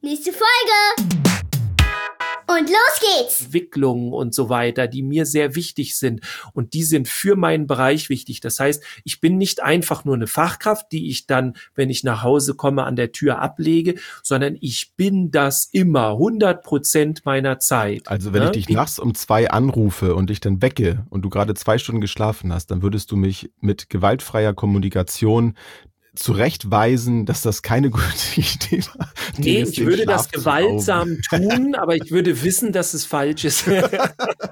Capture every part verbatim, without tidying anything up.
Nächste Folge! Und los geht's! Entwicklungen und so weiter, die mir sehr wichtig sind. Und die sind für meinen Bereich wichtig. Das heißt, ich bin nicht einfach nur eine Fachkraft, die ich dann, wenn ich nach Hause komme, an der Tür ablege, sondern ich bin das immer, hundert Prozent meiner Zeit. Also wenn ne? ich dich nachts um zwei anrufe und dich dann wecke und du gerade zwei Stunden geschlafen hast, dann würdest du mich mit gewaltfreier Kommunikation zurechtweisen, dass das keine gute Idee war. Nee, ich würde das gewaltsam tun, aber ich würde wissen, dass es falsch ist. Das ist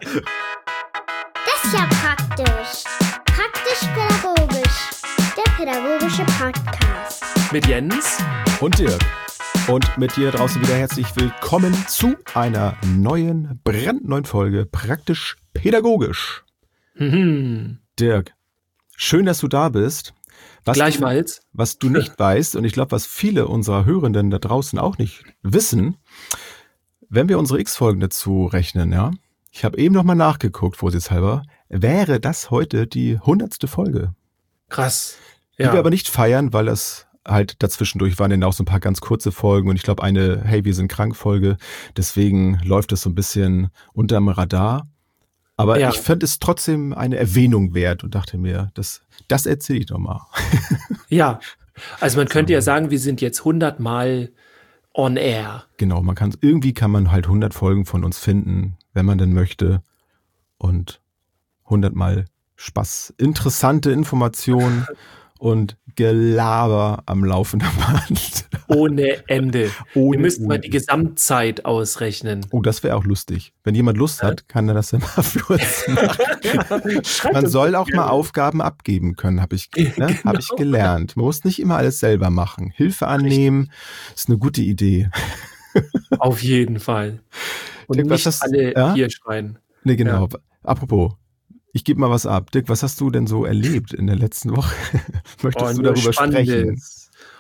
ja praktisch. Praktisch-pädagogisch. Der pädagogische Podcast. Mit Jens und Dirk. Und mit dir draußen wieder herzlich willkommen zu einer neuen, brandneuen Folge Praktisch-pädagogisch. Mhm. Dirk, schön, dass du da bist. Was Gleichfalls. Du, was du nicht weißt, und ich glaube, was viele unserer Hörenden da draußen auch nicht wissen, wenn wir unsere X-Folgen dazu rechnen, ja, ich habe eben nochmal nachgeguckt, vorsichtshalber, wäre das heute die hundertste Folge. Krass. Die Ja. wir aber nicht feiern, weil das halt dazwischendurch waren dann auch so ein paar ganz kurze Folgen und ich glaube eine Hey, wir sind krank Folge. Deswegen läuft es so ein bisschen unterm Radar. Aber Ja. ich fand es trotzdem eine Erwähnung wert und dachte mir, das, das erzähle ich doch mal. Ja, also man könnte ja sagen, wir sind jetzt hundert Mal on air. Genau, man kann irgendwie kann man halt hundert Folgen von uns finden, wenn man denn möchte. Und hundert Mal Spaß, interessante Informationen und Gelaber am laufenden Band. Ohne Ende. Ohne wir müssten mal Ende. die Gesamtzeit ausrechnen. Oh, das wäre auch lustig. Wenn jemand Lust hat, kann er das ja mal für uns machen. Man soll auch mal Aufgaben abgeben können, habe ich, ne? Genau. hab ich gelernt. Man muss nicht immer alles selber machen. Hilfe annehmen ist eine gute Idee. Auf jeden Fall. Und Dirk, was nicht hast- alle ja? hier schreien. Nee, genau. Apropos, ich gebe mal was ab. Dirk, was hast du denn so erlebt in der letzten Woche? Möchtest Oh, du nur darüber sprechen? Spannendes.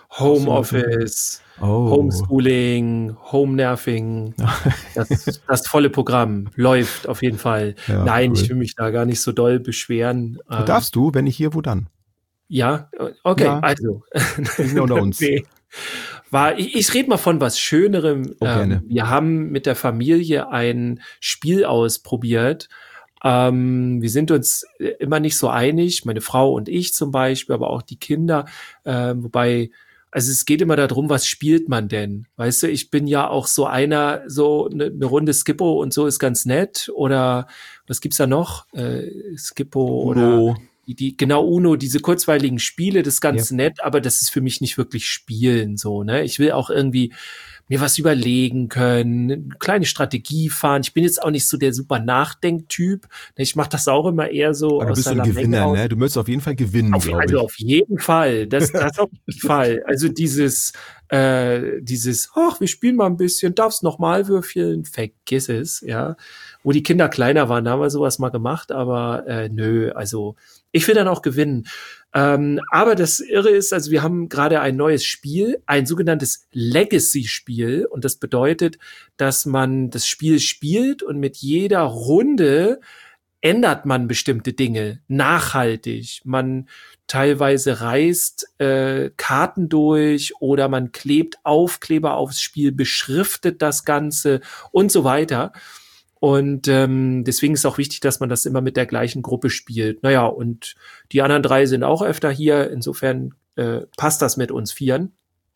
Homeoffice, Oh. Homeschooling, Home-Nerving, das, das volle Programm läuft auf jeden Fall. Ja, Nein, cool. ich will mich da gar nicht so doll beschweren. Wo darfst du? Wenn nicht hier, wo dann? Ja, okay, Ja. also. Wir sind ja unter uns. Nee. War, ich, ich rede mal von was Schönerem. Oh, gerne. Ähm, wir haben mit der Familie ein Spiel ausprobiert. Ähm, wir sind uns immer nicht so einig, meine Frau und ich zum Beispiel, aber auch die Kinder. Ähm, wobei, also es geht immer darum, was spielt man denn? Weißt du, ich bin ja auch so einer, so eine ne Runde Skippo und so ist ganz nett. Oder was gibt's da noch? Äh, Skippo oder Uno. die, die, genau, Uno, diese kurzweiligen Spiele, das ist ganz nett, aber das ist für mich nicht wirklich Spielen, so, ne? Ich will auch irgendwie mir was überlegen können, eine kleine Strategie fahren. Ich bin jetzt auch nicht so der super Nachdenktyp. Ich mache das auch immer eher so Aber du aus bist so der ein Lameng Gewinner, raus. ne? Du möchtest auf jeden Fall gewinnen, Auf, glaube ich. also auf jeden Fall, das, das auf jeden Fall. Also dieses, äh, dieses, ach, wir spielen mal ein bisschen, darfst noch mal würfeln, vergiss es, ja. Wo die Kinder kleiner waren, da haben wir sowas mal gemacht, aber äh, nö, also ich will dann auch gewinnen. Ähm, aber das Irre ist, also wir haben gerade ein neues Spiel, ein sogenanntes Legacy-Spiel, und das bedeutet, dass man das Spiel spielt und mit jeder Runde ändert man bestimmte Dinge nachhaltig. Man teilweise reißt äh, Karten durch oder man klebt Aufkleber aufs Spiel, beschriftet das Ganze und so weiter. Und ähm, deswegen ist auch wichtig, dass man das immer mit der gleichen Gruppe spielt. Naja, und die anderen drei sind auch öfter hier. Insofern äh, passt das mit uns Vieren.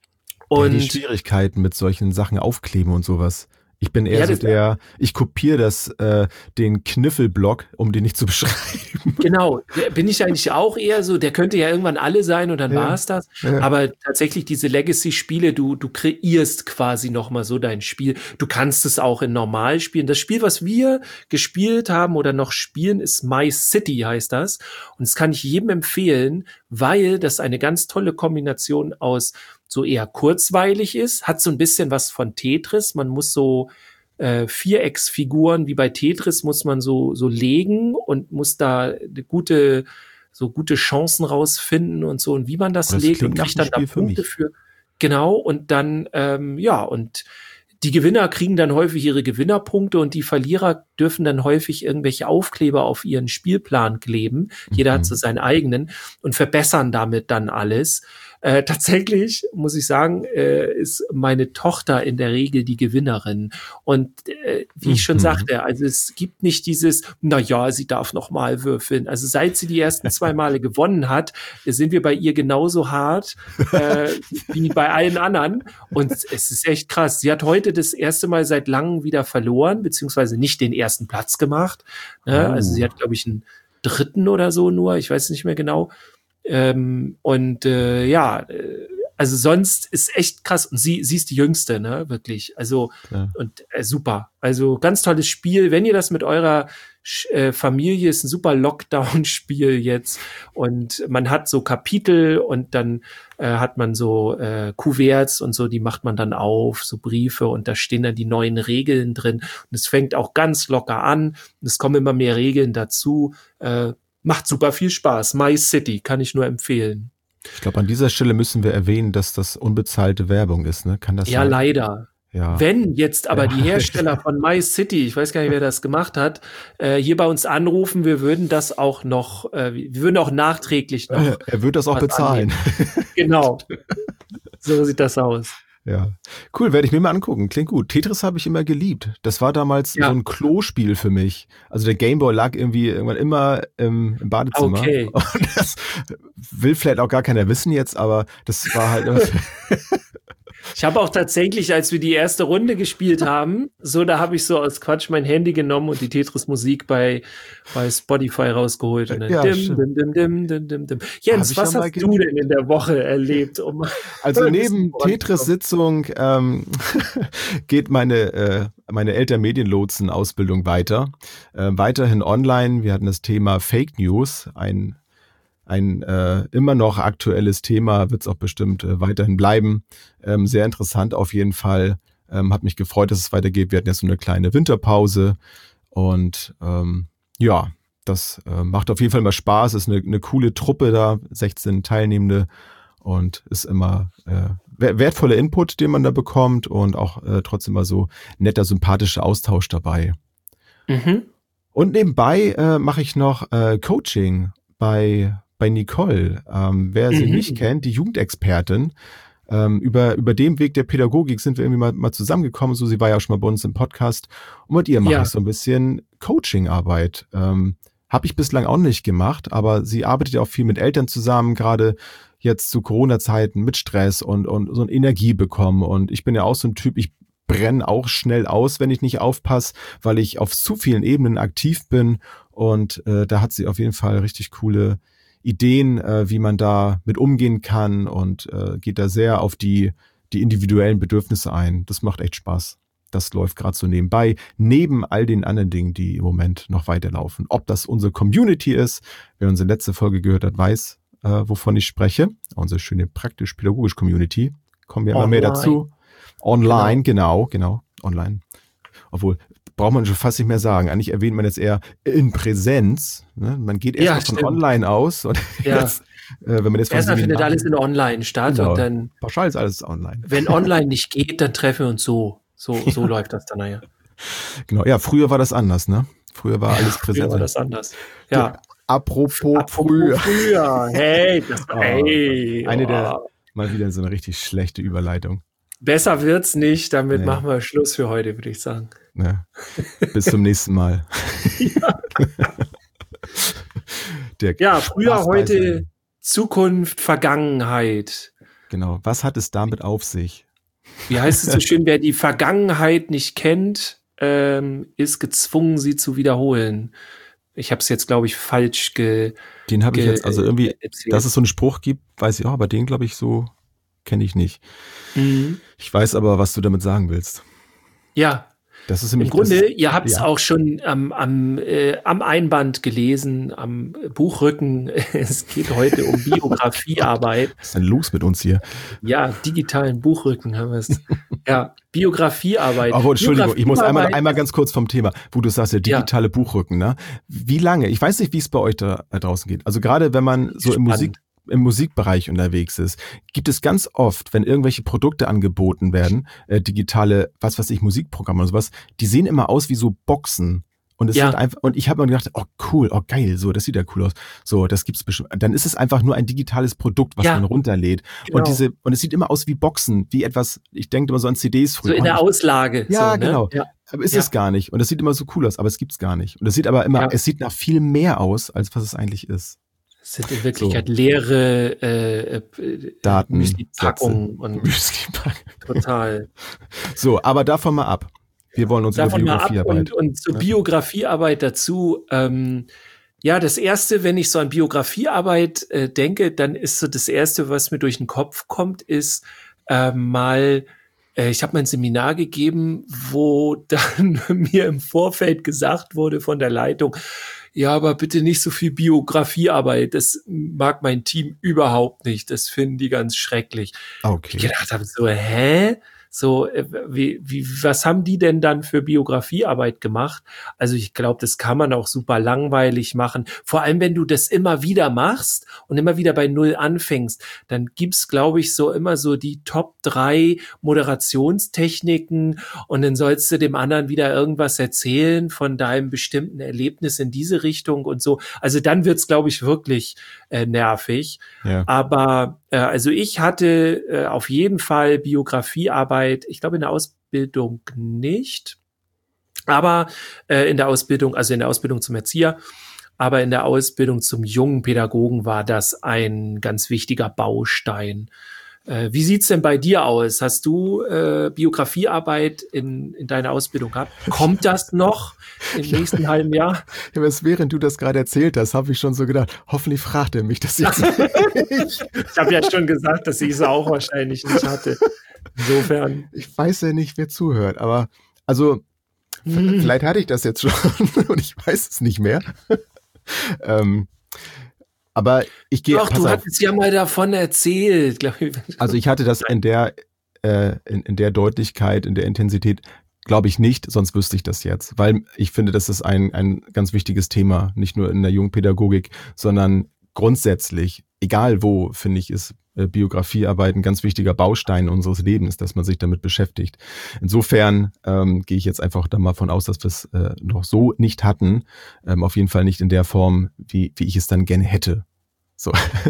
Und ja, die Schwierigkeiten mit solchen Sachen aufkleben und sowas. Ich bin eher Ja, so das- der, ich kopiere das, äh, den Kniffelblock, um den nicht zu beschreiben. Genau, der bin ich eigentlich auch eher so, der könnte ja irgendwann alle sein und dann Ja. war es das. Ja. Aber tatsächlich diese Legacy-Spiele, du, du kreierst quasi nochmal so dein Spiel. Du kannst es auch in normal spielen. Das Spiel, was wir gespielt haben oder noch spielen, ist My City, heißt das. Und das kann ich jedem empfehlen, weil das eine ganz tolle Kombination aus so eher kurzweilig ist, hat so ein bisschen was von Tetris. Man muss so äh, Vierecksfiguren wie bei Tetris muss man so so legen und muss da eine gute so gute Chancen rausfinden und so und wie man das, Das legt klingt und nach kriegt einem dann da Spiel für Punkte mich. für genau und dann ähm, ja und die Gewinner kriegen dann häufig ihre Gewinnerpunkte und die Verlierer dürfen dann häufig irgendwelche Aufkleber auf ihren Spielplan kleben. Jeder Mhm. hat so seinen eigenen und verbessern damit dann alles. Äh, tatsächlich, muss ich sagen, äh, ist meine Tochter in der Regel die Gewinnerin. Und äh, wie ich schon Mhm. sagte, also es gibt nicht dieses, na ja, sie darf noch mal würfeln. Also seit sie die ersten zwei Male gewonnen hat, sind wir bei ihr genauso hart äh, wie bei allen anderen. Und es ist echt krass. Sie hat heute das erste Mal seit langem wieder verloren, beziehungsweise nicht den ersten Platz gemacht. Ne? Oh. Also sie hat, glaube ich, einen dritten oder so nur, ich weiß nicht mehr genau. Ähm, und äh, ja, äh, also sonst ist echt krass. Und sie, sie ist die Jüngste, ne, wirklich. Also Ja. und äh, super. Also ganz tolles Spiel. Wenn ihr das mit eurer Sch- äh, Familie, ist ein super Lockdown-Spiel jetzt. Und man hat so Kapitel und dann äh, hat man so äh, Kuverts und so, die macht man dann auf, so Briefe und da stehen dann die neuen Regeln drin. Und es fängt auch ganz locker an. Und es kommen immer mehr Regeln dazu. Äh, macht super viel Spaß. My City kann ich nur empfehlen. Ich glaube, an dieser Stelle müssen wir erwähnen, dass das unbezahlte Werbung ist, ne? Kann das Ja, sein? leider. Ja. Wenn jetzt aber Ja. die Hersteller von My City, ich weiß gar nicht, wer das gemacht hat, äh, hier bei uns anrufen, wir würden das auch noch, äh, wir würden auch nachträglich noch. Äh, Er wird das auch was bezahlen. Genau. So sieht das aus. Ja. Cool, werde ich mir mal angucken. Klingt gut. Tetris habe ich immer geliebt. Das war damals Ja. so ein Klospiel für mich. Also der Gameboy lag irgendwie irgendwann immer im, im Badezimmer. Okay. Und das will vielleicht auch gar keiner wissen jetzt, aber das war halt immer Ich habe auch tatsächlich, als wir die erste Runde gespielt haben, so, da habe ich so aus Quatsch mein Handy genommen und die Tetris-Musik bei, bei Spotify rausgeholt. Und dann Ja, dim, stimmt. dim, dim, dim, dim, dim, dim. Hab Jens, ich was ja mal hast du denn in der Woche erlebt? Um Also ein neben bisschen Tetris-Sitzung ähm, geht meine, äh, meine Eltern-Medienlotsen-Ausbildung weiter. Äh, weiterhin online. Wir hatten das Thema Fake News, ein Ein äh, immer noch aktuelles Thema, wird es auch bestimmt äh, weiterhin bleiben. Ähm, sehr interessant auf jeden Fall. Ähm, hat mich gefreut, dass es weitergeht. Wir hatten jetzt so eine kleine Winterpause. Und ähm, ja, das äh, macht auf jeden Fall mal Spaß. Ist eine, eine coole Truppe da, sechzehn Teilnehmende. Und ist immer äh, wertvoller Input, den man da bekommt. Und auch äh, trotzdem mal so netter, sympathischer Austausch dabei. Mhm. Und nebenbei äh, mache ich noch äh, Coaching bei bei Nicole, ähm, wer sie Mhm. nicht kennt, die Jugendexpertin. Ähm, über, über den Weg der Pädagogik sind wir irgendwie mal, mal zusammengekommen. So, sie war ja auch schon mal bei uns im Podcast. Und mit ihr mache Ja. ich so ein bisschen Coaching-Arbeit. Ähm, Habe ich bislang auch nicht gemacht, aber sie arbeitet ja auch viel mit Eltern zusammen, gerade jetzt zu Corona-Zeiten mit Stress und, und so eine Energie bekommen. Und ich bin ja auch so ein Typ, ich brenne auch schnell aus, wenn ich nicht aufpasse, weil ich auf zu vielen Ebenen aktiv bin. Und äh, da hat sie auf jeden Fall richtig coole Ideen, äh, wie man da mit umgehen kann und äh, geht da sehr auf die, die individuellen Bedürfnisse ein. Das macht echt Spaß. Das läuft gerade so nebenbei, neben all den anderen Dingen, die im Moment noch weiterlaufen. Ob das unsere Community ist, wer unsere letzte Folge gehört hat, weiß, äh, wovon ich spreche. Unsere schöne praktisch-pädagogische Community. Kommen wir immer mehr Online. dazu. Online, genau, genau, online. Obwohl, braucht man schon fast nicht mehr sagen. Eigentlich erwähnt man jetzt eher in Präsenz. Ne? Man geht Ja, erstmal von stimmt. online aus. Und Ja. jetzt, äh, wenn man jetzt von Erstmal findet Seminaren- alles in Online statt Genau. und dann, pauschal ist alles online. wenn Online nicht geht, dann treffen wir uns so. So, so läuft das dann nachher. Genau, ja, früher war das anders, ne? Früher war alles Früher präsent. war das anders. Ja. Apropos, Apropos früher. früher. Hey, das, Oh, hey. eine der- oh. Mal wieder so eine richtig schlechte Überleitung. Besser wird's nicht. Damit Nee. machen wir Schluss für heute, würde ich sagen. Ne? Bis zum nächsten Mal. Der Ja, früher, Spaß heute, beiseite. Zukunft, Vergangenheit. Genau. Was hat es damit auf sich? Wie heißt es so schön, wer die Vergangenheit nicht kennt, ähm, ist gezwungen, sie zu wiederholen. Ich habe es jetzt, glaube ich, falsch ge, Den habe ich ge jetzt, also irgendwie, erzählt. dass es so einen Spruch gibt, weiß ich auch, aber den glaube ich so kenne ich nicht. Mhm. Ich weiß aber, was du damit sagen willst. Ja, Das ist im nämlich Grunde, das, ihr habt es ja. auch schon am, am, äh, am Einband gelesen, am Buchrücken. Es geht heute um Biografiearbeit. was ist denn los mit uns hier? Ja, digitalen Buchrücken haben wir es. Ja, Biografiearbeit. Aber Entschuldigung, ich muss einmal, Biografiearbeit- einmal ganz kurz vom Thema, wo du sagst, der digitale Buchrücken, ne? Wie lange? Ich weiß nicht, wie es bei euch da äh, draußen geht. Also gerade wenn man so im Spannend. Musik, im Musikbereich unterwegs ist, gibt es ganz oft, wenn irgendwelche Produkte angeboten werden, äh, digitale, was weiß ich, Musikprogramme oder sowas, die sehen immer aus wie so Boxen. Und es Ja. sind einfach, und ich habe mir gedacht, oh cool, oh geil, so, das sieht ja cool aus. So, das gibt's bestimmt. Dann ist es einfach nur ein digitales Produkt, was Ja. man runterlädt. Genau. Und diese, und es sieht immer aus wie Boxen, wie etwas, ich denke immer so an C Ds früher. So in der Auslage. Ja, so, ne? genau. Ja. Aber ist Ja. es gar nicht. Und es sieht immer so cool aus, aber es gibt's gar nicht. Und es sieht aber immer, Ja. es sieht nach viel mehr aus, als was es eigentlich ist. Es sind in Wirklichkeit leere äh, äh, Daten, Müsli-Packungen und Müsli-Packung. total. So, aber davon mal ab. Wir wollen uns Davon über mal ab Biografiearbeit. und, und zur Ja. Biografiearbeit dazu. Ähm, ja, das Erste, wenn ich so an Biografiearbeit äh, denke, dann ist so das Erste, was mir durch den Kopf kommt, ist äh, mal, äh, ich habe mein Seminar gegeben, wo dann mir im Vorfeld gesagt wurde von der Leitung, ja, aber bitte nicht so viel Biografiearbeit. Das mag mein Team überhaupt nicht. Das finden die ganz schrecklich. Okay. Ich gedacht habe so, hä? So, äh, wie, wie, was haben die denn dann für Biografiearbeit gemacht? Also ich glaube, das kann man auch super langweilig machen. Vor allem, wenn du das immer wieder machst und immer wieder bei Null anfängst, dann gibt's, glaube ich, so immer so die Top drei Moderationstechniken und dann sollst du dem anderen wieder irgendwas erzählen von deinem bestimmten Erlebnis in diese Richtung und so. Also dann wird's, glaube ich, wirklich äh, nervig. Ja. Aber äh, also ich hatte äh, auf jeden Fall Biografiearbeit, ich glaube in der Ausbildung nicht, aber äh, in der Ausbildung, also in der Ausbildung zum Erzieher, aber in der Ausbildung zum jungen Pädagogen war das ein ganz wichtiger Baustein. Äh, wie sieht's denn bei dir aus? Hast du äh, Biografiearbeit in, in deiner Ausbildung gehabt? Kommt das noch im Ja. nächsten halben Jahr? Ja, aber während du das gerade erzählt hast, habe ich schon so gedacht, hoffentlich fragt er mich das jetzt nicht. Ich habe ja schon gesagt, dass ich es auch wahrscheinlich nicht hatte. Insofern. Ich weiß ja nicht, wer zuhört, aber also v- vielleicht hatte ich das jetzt schon und ich weiß es nicht mehr. ähm, aber ich gehe, Doch, pass du auf, hattest ja mal davon erzählt, glaube ich. also ich hatte das in der äh, in, in der Deutlichkeit, in der Intensität, glaube ich nicht, sonst wüsste ich das jetzt, weil ich finde, das ist ein ein ganz wichtiges Thema, nicht nur in der Jungpädagogik, sondern grundsätzlich, egal wo, finde ich, ist äh, Biografiearbeit ein ganz wichtiger Baustein unseres Lebens, dass man sich damit beschäftigt. Insofern ähm, gehe ich jetzt einfach da mal von aus, dass wir es äh, noch so nicht hatten, ähm, auf jeden Fall nicht in der Form, wie, wie ich es dann gerne hätte. So,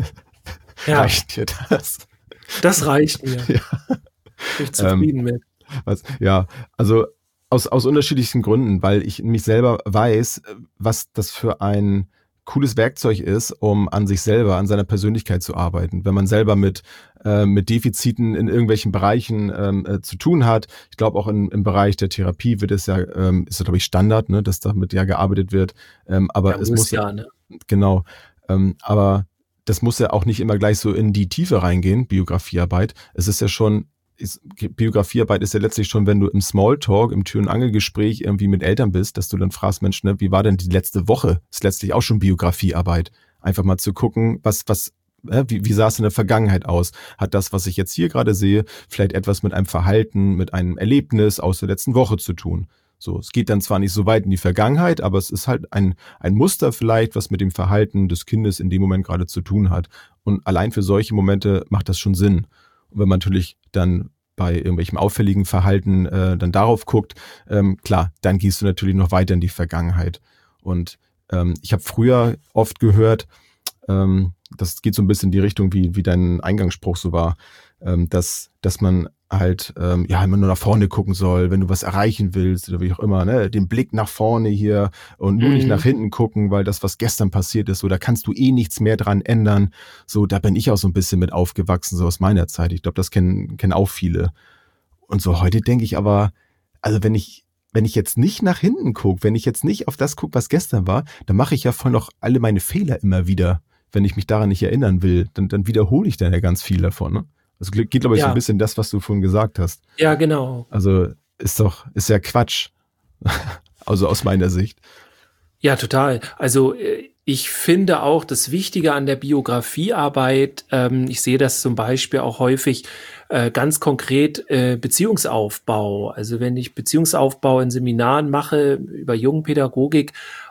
Ja, reicht dir das? das reicht mir. Ja. Bin ich zufrieden mit. Was, ja, also aus, aus unterschiedlichsten Gründen, weil ich mich selber weiß, was das für ein cooles Werkzeug ist, um an sich selber, an seiner Persönlichkeit zu arbeiten. Wenn man selber mit, äh, mit Defiziten in irgendwelchen Bereichen ähm, äh, zu tun hat, ich glaube auch in, im Bereich der Therapie wird es ja, ähm, ist ja glaube ich Standard, ne, dass damit ja gearbeitet wird. Ähm, aber Ja, es muss muss ja, ne? genau, ähm, aber das muss ja auch nicht immer gleich so in die Tiefe reingehen, Biografiearbeit. Es ist ja schon, ist, Biografiearbeit ist ja letztlich schon, wenn du im Smalltalk, im Tür- und Angelgespräch irgendwie mit Eltern bist, dass du dann fragst, Mensch, ne, wie war denn die letzte Woche? Ist letztlich auch schon Biografiearbeit. Einfach mal zu gucken, was, was, äh, wie, wie sah es in der Vergangenheit aus? Hat das, was ich jetzt hier gerade sehe, vielleicht etwas mit einem Verhalten, mit einem Erlebnis aus der letzten Woche zu tun? So, es geht dann zwar nicht so weit in die Vergangenheit, aber es ist halt ein, ein Muster vielleicht, was mit dem Verhalten des Kindes in dem Moment gerade zu tun hat. Und allein für solche Momente macht das schon Sinn. Und wenn man natürlich dann bei irgendwelchem auffälligen Verhalten äh, dann darauf guckt, ähm, klar, dann gehst du natürlich noch weiter in die Vergangenheit. Und ähm, ich habe früher oft gehört, ähm, das geht so ein bisschen in die Richtung, wie, wie dein Eingangsspruch so war, ähm, dass, dass man halt ähm, ja immer nur nach vorne gucken soll, wenn du was erreichen willst oder wie auch immer, ne, den Blick nach vorne hier und nur Mhm. nicht nach hinten gucken, weil das, was gestern passiert ist, so, da kannst du eh nichts mehr dran ändern. So, da bin ich auch so ein bisschen mit aufgewachsen, so aus meiner Zeit. Ich glaube, das kennen kennen auch viele. Und so heute denke ich aber, also wenn ich wenn ich jetzt nicht nach hinten gucke, wenn ich jetzt nicht auf das gucke, was gestern war, dann mache ich ja voll noch alle meine Fehler immer wieder. Wenn ich mich daran nicht erinnern will, dann, dann wiederhole ich dann ja ganz viel davon, ne? Also geht, glaube ich, so Ja. ein bisschen das, was du vorhin gesagt hast. Ja, genau. Also ist doch, ist ja Quatsch. Also aus meiner Sicht. Ja, total. Also äh, ich finde auch das Wichtige an der Biografiearbeit, ähm, ich sehe das zum Beispiel auch häufig äh, ganz konkret äh, Beziehungsaufbau. Also wenn ich Beziehungsaufbau in Seminaren mache über Jungpädagogik,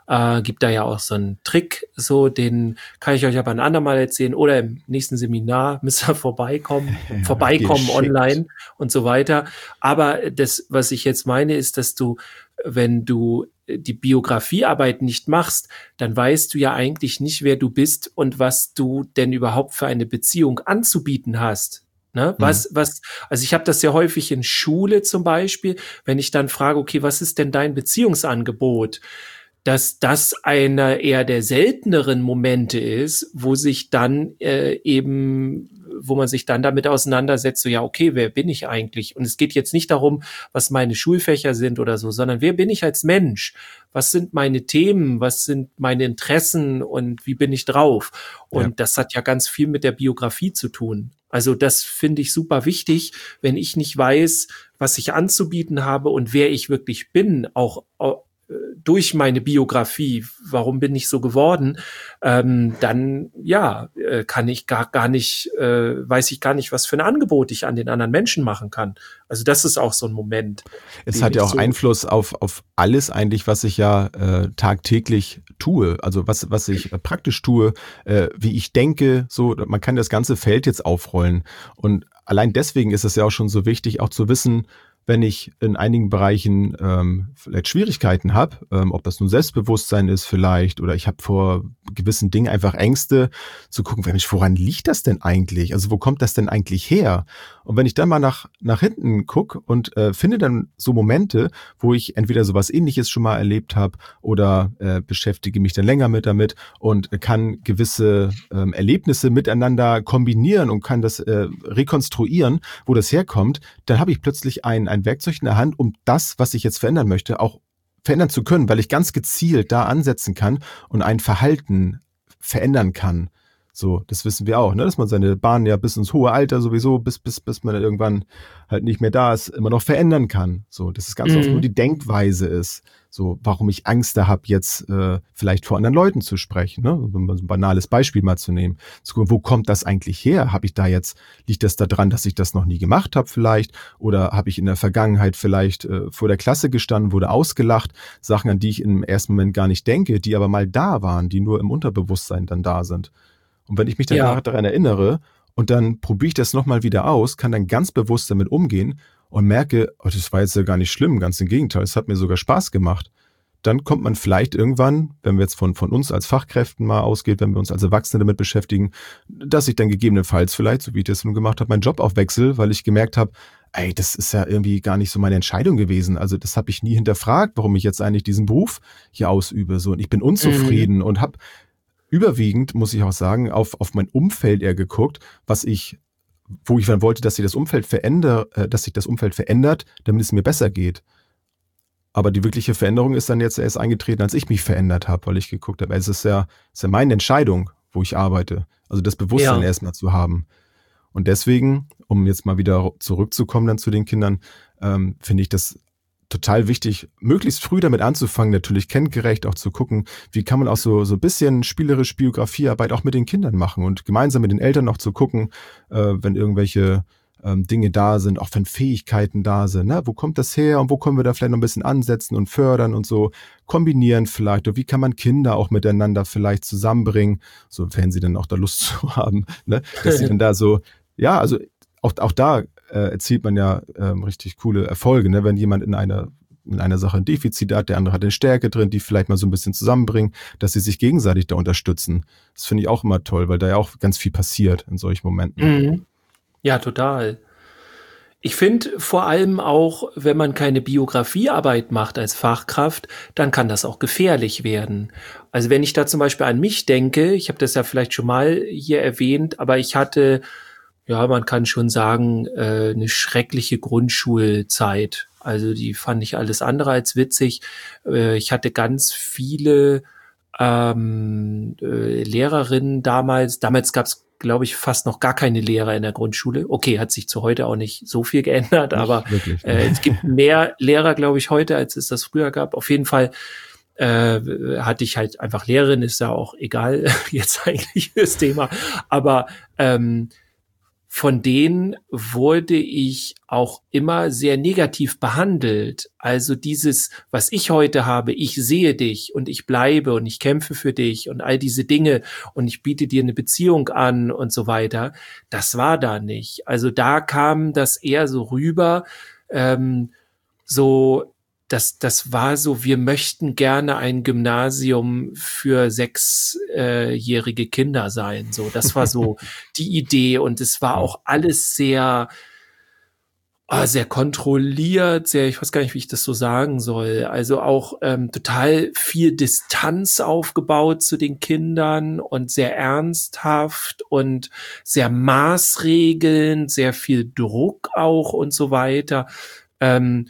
Äh, gibt da ja auch so einen Trick, so den kann ich euch aber ein andermal erzählen oder im nächsten Seminar müsst ihr vorbeikommen, Ja, vorbeikommen geschickt. online und so weiter. Aber das, was ich jetzt meine, ist, dass du, wenn du die Biografiearbeit nicht machst, dann weißt du ja eigentlich nicht, wer du bist und was du denn überhaupt für eine Beziehung anzubieten hast. Ne? Was, mhm. was, also ich habe das ja häufig in Schule zum Beispiel, wenn ich dann frage, okay, was ist denn dein Beziehungsangebot? Dass das einer eher der selteneren Momente ist, wo sich dann äh, eben, wo man sich dann damit auseinandersetzt, so ja, okay, wer bin ich eigentlich? Und es geht jetzt nicht darum, was meine Schulfächer sind oder so, sondern wer bin ich als Mensch? Was sind meine Themen? Was sind meine Interessen? Und wie bin ich drauf? Und ja. das hat ja ganz viel mit der Biografie zu tun. Also das finde ich super wichtig, wenn ich nicht weiß, was ich anzubieten habe und wer ich wirklich bin, auch, auch durch meine Biografie, warum bin ich so geworden, ähm, dann ja, äh, kann ich gar gar nicht, äh, weiß ich gar nicht, was für ein Angebot ich an den anderen Menschen machen kann. Also das ist auch so ein Moment. Es hat ja auch so Einfluss auf auf alles eigentlich, was ich ja äh, tagtäglich tue. Also was was ich äh, praktisch tue, äh, wie ich denke. So, man kann das ganze Feld jetzt aufrollen. Und allein deswegen ist es ja auch schon so wichtig, auch zu wissen, wenn ich in einigen Bereichen ähm, vielleicht Schwierigkeiten habe, ähm, ob das nun Selbstbewusstsein ist vielleicht oder ich habe vor gewissen Dingen einfach Ängste, zu gucken, Mensch, woran liegt das denn eigentlich? Also wo kommt das denn eigentlich her? Und wenn ich dann mal nach nach hinten gucke und äh, finde dann so Momente, wo ich entweder sowas Ähnliches schon mal erlebt habe oder äh, beschäftige mich dann länger mit damit und kann gewisse ähm, Erlebnisse miteinander kombinieren und kann das äh, rekonstruieren, wo das herkommt, dann habe ich plötzlich ein ein Werkzeug in der Hand, um das, was ich jetzt verändern möchte, auch verändern zu können, weil ich ganz gezielt da ansetzen kann und ein Verhalten verändern kann. So, das wissen wir auch, ne, dass man seine Bahn ja bis ins hohe Alter sowieso, bis bis bis man dann irgendwann halt nicht mehr da ist, immer noch verändern kann. So, dass es ganz mhm. oft nur die Denkweise ist. So, warum ich Angst da habe, jetzt äh, vielleicht vor anderen Leuten zu sprechen, ne? Um ein banales Beispiel mal zu nehmen. Zu gucken, wo kommt das eigentlich her? Habe ich da jetzt, liegt das daran, dass ich das noch nie gemacht habe vielleicht? Oder habe ich in der Vergangenheit vielleicht äh, vor der Klasse gestanden, wurde ausgelacht? Sachen, an die ich im ersten Moment gar nicht denke, die aber mal da waren, die nur im Unterbewusstsein dann da sind. Und wenn ich mich dann ja. daran erinnere und dann probiere ich das nochmal wieder aus, kann dann ganz bewusst damit umgehen und merke, oh, das war jetzt ja gar nicht schlimm, ganz im Gegenteil, es hat mir sogar Spaß gemacht. Dann kommt man vielleicht irgendwann, wenn wir jetzt von, von uns als Fachkräften mal ausgeht, wenn wir uns als Erwachsene damit beschäftigen, dass ich dann gegebenenfalls vielleicht, so wie ich das nun gemacht habe, meinen Job auch wechsle, weil ich gemerkt habe, ey, das ist ja irgendwie gar nicht so meine Entscheidung gewesen. Also das habe ich nie hinterfragt, warum ich jetzt eigentlich diesen Beruf hier ausübe. So, und ich bin unzufrieden mhm. und habe überwiegend, muss ich auch sagen, auf, auf mein Umfeld eher geguckt, was ich, wo ich dann wollte, dass sich das Umfeld verändert, äh, dass sich das Umfeld verändert, damit es mir besser geht. Aber die wirkliche Veränderung ist dann jetzt erst eingetreten, als ich mich verändert habe, weil ich geguckt habe, es ist ja, es ist ja meine Entscheidung, wo ich arbeite. Also das Bewusstsein ja. erstmal zu haben. Und deswegen, um jetzt mal wieder zurückzukommen dann zu den Kindern, ähm, finde ich das total wichtig, möglichst früh damit anzufangen, natürlich kindgerecht auch zu gucken, wie kann man auch so so ein bisschen spielerisch Biografiearbeit auch mit den Kindern machen und gemeinsam mit den Eltern auch zu gucken, äh, wenn irgendwelche ähm, Dinge da sind, auch wenn Fähigkeiten da sind, ne? Wo kommt das her und wo können wir da vielleicht noch ein bisschen ansetzen und fördern und so kombinieren vielleicht, oder wie kann man Kinder auch miteinander vielleicht zusammenbringen, sofern sie dann auch da Lust zu haben, ne? Dass sie dann da so, ja, also auch, auch da äh, erzielt man ja ähm, richtig coole Erfolge, ne? Wenn jemand in einer in einer Sache ein Defizit hat, der andere hat eine Stärke drin, die vielleicht mal so ein bisschen zusammenbringen, dass sie sich gegenseitig da unterstützen. Das finde ich auch immer toll, weil da ja auch ganz viel passiert in solchen Momenten. Mhm. Ja, total. Ich finde vor allem auch, wenn man keine Biografiearbeit macht als Fachkraft, dann kann das auch gefährlich werden. Also wenn ich da zum Beispiel an mich denke, ich habe das ja vielleicht schon mal hier erwähnt, aber ich hatte, ja, man kann schon sagen, äh, eine schreckliche Grundschulzeit. Also die fand ich alles andere als witzig. Äh, ich hatte ganz viele ähm, äh, Lehrerinnen damals. Damals gab es, glaube ich, fast noch gar keine Lehrer in der Grundschule. Okay, hat sich zu heute auch nicht so viel geändert, nicht aber wirklich, äh, es gibt mehr Lehrer, glaube ich, heute, als es das früher gab. Auf jeden Fall äh, hatte ich halt einfach Lehrerin, ist ja auch egal jetzt eigentlich das Thema. Aber ähm, von denen wurde ich auch immer sehr negativ behandelt. Also dieses, was ich heute habe, ich sehe dich und ich bleibe und ich kämpfe für dich und all diese Dinge und ich biete dir eine Beziehung an und so weiter, das war da nicht. Also da kam das eher so rüber, ähm, so, das, das war so, wir möchten gerne ein Gymnasium für sechsjährige Kinder sein. So, das war so die Idee und es war auch alles sehr, oh, sehr kontrolliert, sehr, ich weiß gar nicht, wie ich das so sagen soll. Also auch ähm, total viel Distanz aufgebaut zu den Kindern und sehr ernsthaft und sehr maßregelnd, sehr viel Druck auch und so weiter. Ähm,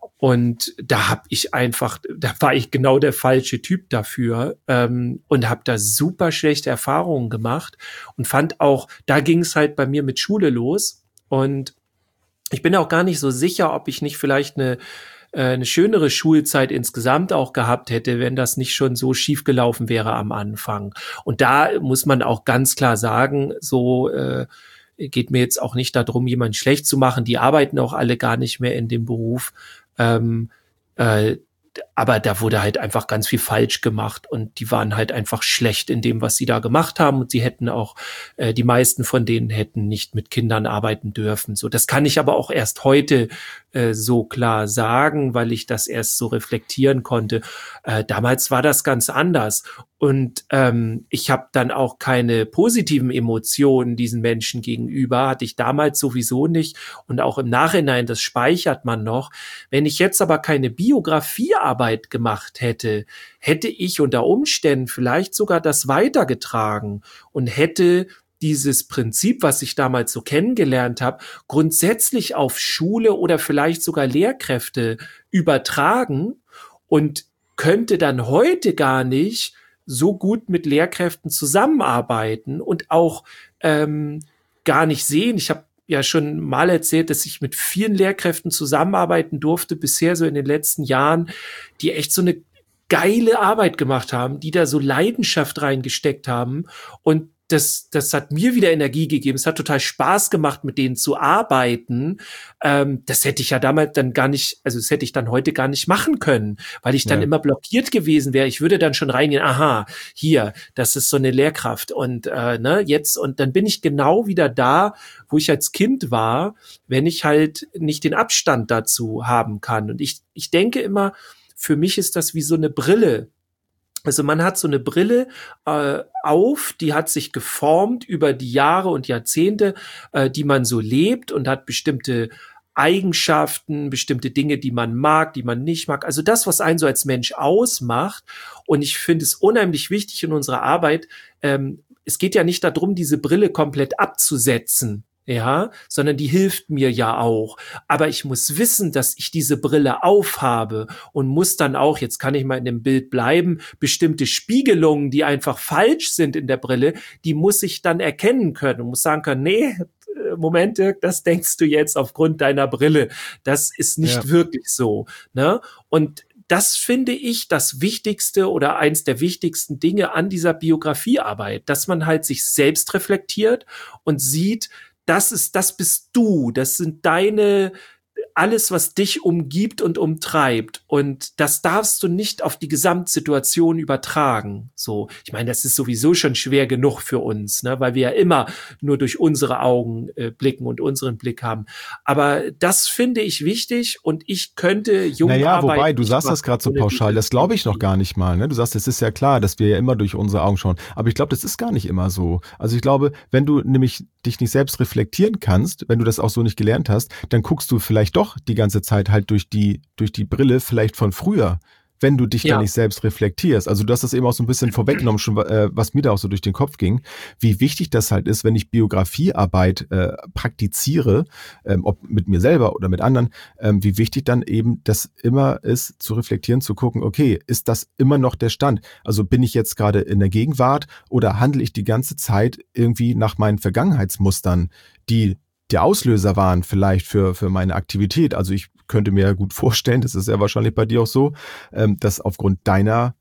Und da habe ich einfach, da war ich genau der falsche Typ dafür ähm, und habe da super schlechte Erfahrungen gemacht und fand auch, da ging es halt bei mir mit Schule los und ich bin auch gar nicht so sicher, ob ich nicht vielleicht eine, äh, eine schönere Schulzeit insgesamt auch gehabt hätte, wenn das nicht schon so schief gelaufen wäre am Anfang. Und da muss man auch ganz klar sagen, so äh, geht mir jetzt auch nicht darum, jemanden schlecht zu machen. Die arbeiten auch alle gar nicht mehr in dem Beruf. Ähm, äh, aber da wurde halt einfach ganz viel falsch gemacht und die waren halt einfach schlecht in dem, was sie da gemacht haben und sie hätten auch, äh, die meisten von denen hätten nicht mit Kindern arbeiten dürfen. So, das kann ich aber auch erst heute äh, so klar sagen, weil ich das erst so reflektieren konnte. Äh, damals war das ganz anders und ähm, ich habe dann auch keine positiven Emotionen diesen Menschen gegenüber, hatte ich damals sowieso nicht und auch im Nachhinein, das speichert man noch. Wenn ich jetzt aber keine Biografiearbeit gemacht hätte, hätte ich unter Umständen vielleicht sogar das weitergetragen und hätte dieses Prinzip, was ich damals so kennengelernt habe, grundsätzlich auf Schule oder vielleicht sogar Lehrkräfte übertragen und könnte dann heute gar nicht so gut mit Lehrkräften zusammenarbeiten und auch ähm, gar nicht sehen. Ich habe ja schon mal erzählt, dass ich mit vielen Lehrkräften zusammenarbeiten durfte, bisher so in den letzten Jahren, die echt so eine geile Arbeit gemacht haben, die da so Leidenschaft reingesteckt haben und Das, das hat mir wieder Energie gegeben. Es hat total Spaß gemacht, mit denen zu arbeiten. Ähm, das hätte ich ja damals dann gar nicht, also das hätte ich dann heute gar nicht machen können, weil ich dann ja. immer blockiert gewesen wäre. Ich würde dann schon reingehen, aha, hier, das ist so eine Lehrkraft und äh, ne, jetzt, und dann bin ich genau wieder da, wo ich als Kind war, wenn ich halt nicht den Abstand dazu haben kann. Und ich, ich denke immer, für mich ist das wie so eine Brille. Also man hat so eine Brille äh, auf, die hat sich geformt über die Jahre und Jahrzehnte, äh, die man so lebt und hat bestimmte Eigenschaften, bestimmte Dinge, die man mag, die man nicht mag. Also das, was einen so als Mensch ausmacht. Und ich finde es unheimlich wichtig in unserer Arbeit, ähm, es geht ja nicht darum, diese Brille komplett abzusetzen. Ja, sondern die hilft mir ja auch. Aber ich muss wissen, dass ich diese Brille aufhabe und muss dann auch, jetzt kann ich mal in dem Bild bleiben, bestimmte Spiegelungen, die einfach falsch sind in der Brille, die muss ich dann erkennen können und muss sagen können, nee, Moment, Dirk, das denkst du jetzt aufgrund deiner Brille. Das ist nicht ja. wirklich so, ne? Und das finde ich das Wichtigste oder eins der wichtigsten Dinge an dieser Biografiearbeit, dass man halt sich selbst reflektiert und sieht, das ist, das bist du, das sind deine, alles, was dich umgibt und umtreibt. Und das darfst du nicht auf die Gesamtsituation übertragen. So, ich meine, das ist sowieso schon schwer genug für uns, ne, weil wir ja immer nur durch unsere Augen äh, blicken und unseren Blick haben. Aber das finde ich wichtig und ich könnte jungen Naja, Arbeit wobei, du sagst das gerade so pauschal, das glaube ich noch gar nicht mal. Ne? Du sagst, es ist ja klar, dass wir ja immer durch unsere Augen schauen. Aber ich glaube, das ist gar nicht immer so. Also ich glaube, wenn du nämlich dich nicht selbst reflektieren kannst, wenn du das auch so nicht gelernt hast, dann guckst du vielleicht doch die ganze Zeit halt durch die, durch die Brille vielleicht von früher, wenn du dich ja. da nicht selbst reflektierst. Also du hast das eben auch so ein bisschen vorweggenommen, schon, äh, was mir da auch so durch den Kopf ging, wie wichtig das halt ist, wenn ich Biografiearbeit äh, praktiziere, ähm, ob mit mir selber oder mit anderen, ähm, wie wichtig dann eben das immer ist, zu reflektieren, zu gucken, okay, ist das immer noch der Stand? Also bin ich jetzt gerade in der Gegenwart oder handle ich die ganze Zeit irgendwie nach meinen Vergangenheitsmustern, die der Auslöser waren vielleicht für, für meine Aktivität. Also ich könnte mir gut vorstellen, das ist ja wahrscheinlich bei dir auch so, dass aufgrund deiner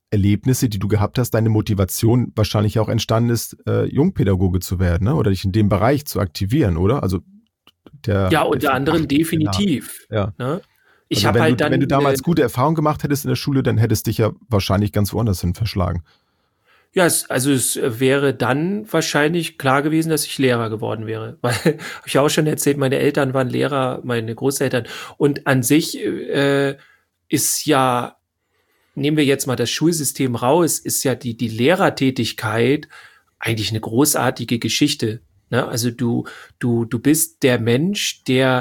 Erlebnisse, die du gehabt hast, deine Motivation wahrscheinlich auch entstanden ist, äh, Jungpädagoge zu werden, ne? Oder dich in dem Bereich zu aktivieren, oder? Also der Ja, unter der anderem definitiv. Ja. Ne? Ich Also habe wenn, halt du, dann, wenn du damals äh, gute Erfahrungen gemacht hättest in der Schule, dann hättest dich ja wahrscheinlich ganz woanders hin verschlagen. ja, es, also es wäre dann wahrscheinlich klar gewesen, dass ich Lehrer geworden wäre. Weil, habe ich ja auch schon erzählt, meine Eltern waren Lehrer, meine Großeltern. Und an sich äh, ist ja, nehmen wir jetzt mal das Schulsystem raus, ist ja die, die Lehrertätigkeit eigentlich eine großartige Geschichte. Ne? Also du, du, du bist der Mensch, der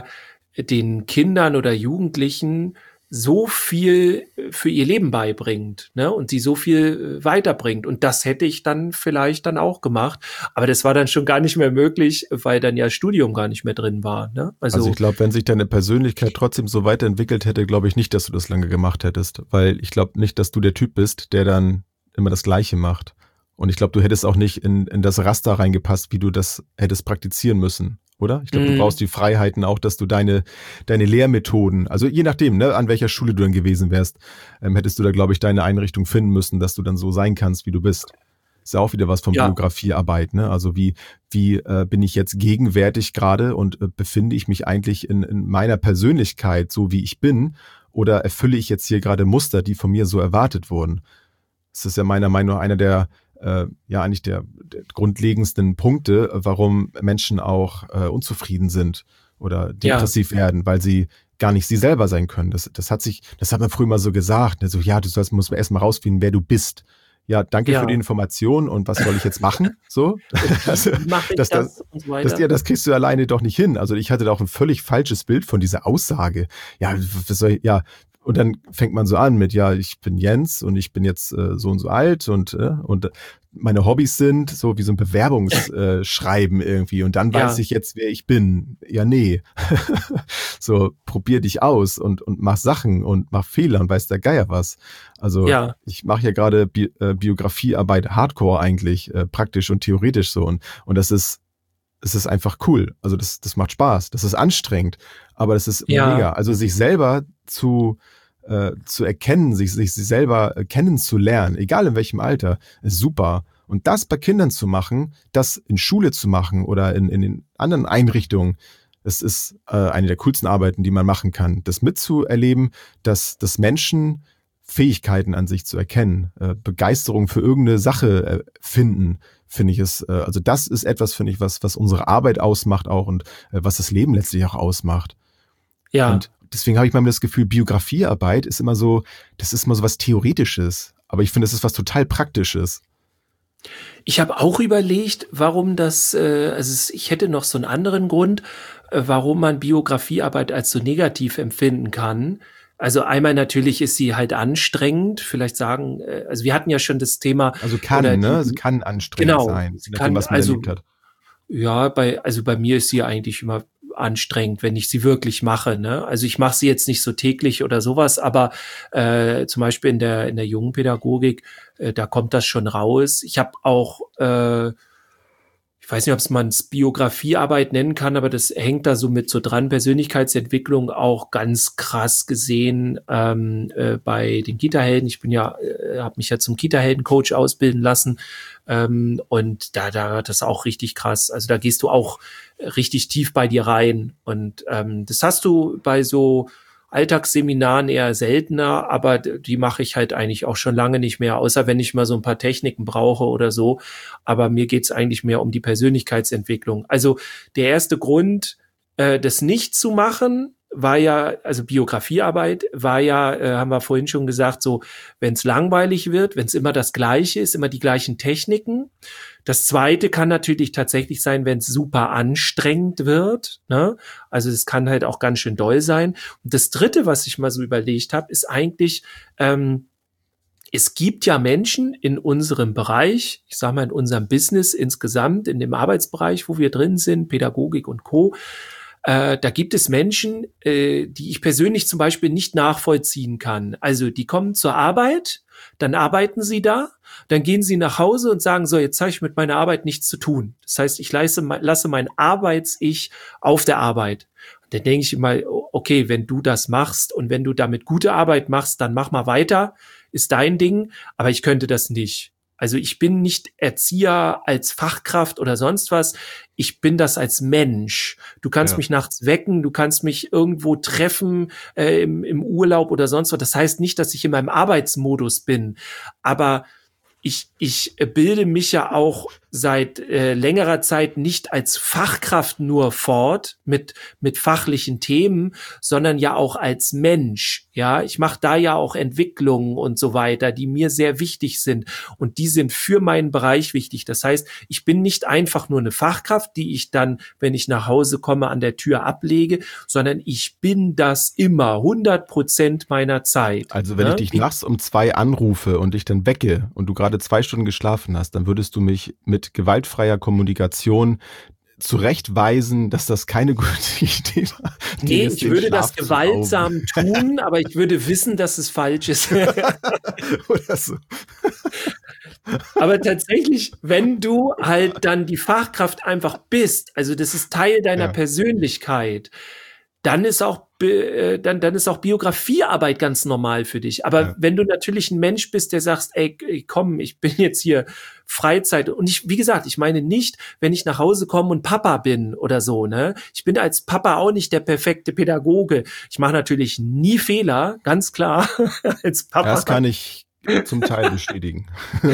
den Kindern oder Jugendlichen so viel für ihr Leben beibringt, ne, und sie so viel weiterbringt. Und das hätte ich dann vielleicht dann auch gemacht. Aber das war dann schon gar nicht mehr möglich, weil dann ja Studium gar nicht mehr drin war, ne? Also, Also ich glaube, wenn sich deine Persönlichkeit trotzdem so weiterentwickelt hätte, glaube ich nicht, dass du das lange gemacht hättest. Weil ich glaube nicht, dass du der Typ bist, der dann immer das Gleiche macht. Und ich glaube, du hättest auch nicht in, in das Raster reingepasst, wie du das hättest praktizieren müssen, oder? Ich glaube, Mhm. du brauchst die Freiheiten auch, dass du deine, deine Lehrmethoden, also je nachdem, ne, an welcher Schule du dann gewesen wärst, ähm, hättest du da, glaube ich, deine Einrichtung finden müssen, dass du dann so sein kannst, wie du bist. Ist ja auch wieder was von Ja. Biografiearbeit, ne? Also wie, wie äh, bin ich jetzt gegenwärtig gerade und äh, befinde ich mich eigentlich in, in meiner Persönlichkeit, so wie ich bin, oder erfülle ich jetzt hier gerade Muster, die von mir so erwartet wurden? Das ist ja meiner Meinung nach einer der äh, ja eigentlich der, der grundlegendsten Punkte, warum Menschen auch äh, unzufrieden sind oder depressiv ja. werden, weil sie gar nicht sie selber sein können. Das, das hat sich, das hat man früher mal so gesagt, ne? So, ja, du sollst, musst erst mal rausfinden, wer du bist. Ja, danke Ja. für die Information und was soll ich jetzt machen? So, also, Mach ich das, das, das, und so weiter. das, ja, das kriegst du alleine doch nicht hin. Also ich hatte da auch ein völlig falsches Bild von dieser Aussage. Ja, was soll ich, ja, und dann fängt man so an mit, ja, ich bin Jens und ich bin jetzt äh, so und so alt und äh, und meine Hobbys sind so wie so ein Bewerbungsschreiben äh, irgendwie und dann Ja. weiß ich jetzt, wer ich bin. Ja, nee. So, probier dich aus und und mach Sachen und mach Fehler und weiß der Geier was. Also Ja. ich mache ja gerade Bi äh, Biografiearbeit Hardcore eigentlich, äh, praktisch und theoretisch so und und das ist es ist einfach cool. Also das das macht Spaß. Das ist anstrengend, aber das ist Ja. mega. Also sich selber zu äh, zu erkennen, sich sich selber äh, kennenzulernen, egal in welchem Alter, ist super. Und das bei Kindern zu machen, das in Schule zu machen oder in in den anderen Einrichtungen, es ist äh, eine der coolsten Arbeiten, die man machen kann. Das mitzuerleben, dass dass Menschen Fähigkeiten an sich zu erkennen, äh, Begeisterung für irgendeine Sache äh, finden, finde ich es, äh, also das ist etwas, finde ich, was, was unsere Arbeit ausmacht auch und äh, was das Leben letztlich auch ausmacht. Ja. Und deswegen habe ich manchmal das Gefühl, Biografiearbeit ist immer so, das ist immer so was Theoretisches, aber ich finde, das ist was total Praktisches. Ich habe auch überlegt, warum das, äh, also es, ich hätte noch so einen anderen Grund, äh, warum man Biografiearbeit als so negativ empfinden kann. Also einmal natürlich ist sie halt anstrengend, vielleicht sagen, äh, also wir hatten ja schon das Thema. Also kann, oder die, ne? Sie kann anstrengend genau, sein, sie je kann, nachdem, was man also, erlebt hat. Ja, bei, also bei mir ist sie eigentlich immer anstrengend, wenn ich sie wirklich mache, ne? Also ich mache sie jetzt nicht so täglich oder sowas, aber äh, zum Beispiel in der in der jungen Pädagogik, äh, da kommt das schon raus. Ich habe auch, äh, ich weiß nicht, ob es man es Biografiearbeit nennen kann, aber das hängt da so mit so dran. Persönlichkeitsentwicklung auch ganz krass gesehen ähm, äh, bei den Kita-Helden. Ich bin ja, äh, habe mich ja zum Kita-Helden-Coach ausbilden lassen. Ähm, und da, da das auch richtig krass. Also da gehst du auch richtig tief bei dir rein. Und ähm, das hast du bei so Alltagsseminaren eher seltener, aber die mache ich halt eigentlich auch schon lange nicht mehr, außer wenn ich mal so ein paar Techniken brauche oder so. Aber mir geht's eigentlich mehr um die Persönlichkeitsentwicklung. Also der erste Grund, äh, das nicht zu machen, war ja, also Biografiearbeit war ja, äh, haben wir vorhin schon gesagt, so, wenn es langweilig wird, wenn es immer das Gleiche ist, immer die gleichen Techniken. Das Zweite kann natürlich tatsächlich sein, wenn es super anstrengend wird, ne? Also es kann halt auch ganz schön doll sein. Und das Dritte, was ich mal so überlegt habe, ist eigentlich, ähm, es gibt ja Menschen in unserem Bereich, ich sage mal in unserem Business insgesamt, in dem Arbeitsbereich, wo wir drin sind, Pädagogik und Co., Äh, da gibt es Menschen, äh, die ich persönlich zum Beispiel nicht nachvollziehen kann. Also die kommen zur Arbeit, dann arbeiten sie da, dann gehen sie nach Hause und sagen, so, jetzt habe ich mit meiner Arbeit nichts zu tun. Das heißt, ich lasse, lasse mein Arbeits-Ich auf der Arbeit. dann denke ich immer, okay, wenn du das machst und wenn du damit gute Arbeit machst, dann mach mal weiter, ist dein Ding, aber ich könnte das nicht. Also ich bin nicht Erzieher als Fachkraft oder sonst was. Ich bin das als Mensch. Du kannst ja. mich nachts wecken, du kannst mich irgendwo treffen äh, im, im Urlaub oder sonst was. Das heißt nicht, dass ich in meinem Arbeitsmodus bin, aber ich, ich bilde mich ja auch seit äh, längerer Zeit nicht als Fachkraft nur fort mit mit fachlichen Themen, sondern ja auch als Mensch. Ja, ich mache da ja auch Entwicklungen und so weiter, die mir sehr wichtig sind und die sind für meinen Bereich wichtig. Das heißt, ich bin nicht einfach nur eine Fachkraft, die ich dann, wenn ich nach Hause komme, an der Tür ablege, sondern ich bin das immer, hundert Prozent meiner Zeit. Also wenn ne? ich dich nachts um zwei anrufe und dich dann wecke und du gerade zwei Stunden geschlafen hast, dann würdest du mich mit gewaltfreier Kommunikation zurechtweisen, dass das keine gute Idee war. Nee, ich würde das gewaltsam tun, aber ich würde wissen, dass es falsch ist. Oder so. Aber tatsächlich, wenn du halt dann die Fachkraft einfach bist, also das ist Teil deiner ja. Persönlichkeit, dann ist auch äh, dann dann ist auch Biografiearbeit ganz normal für dich. Aber ja. wenn du natürlich ein Mensch bist, der sagst, ey, komm, ich bin jetzt hier Freizeit und ich, wie gesagt, ich meine nicht, wenn ich nach Hause komme und Papa bin oder so, ne? Ich bin als Papa auch nicht der perfekte Pädagoge. Ich mache natürlich nie Fehler, ganz klar, als Papa. Das kann ich zum Teil bestätigen.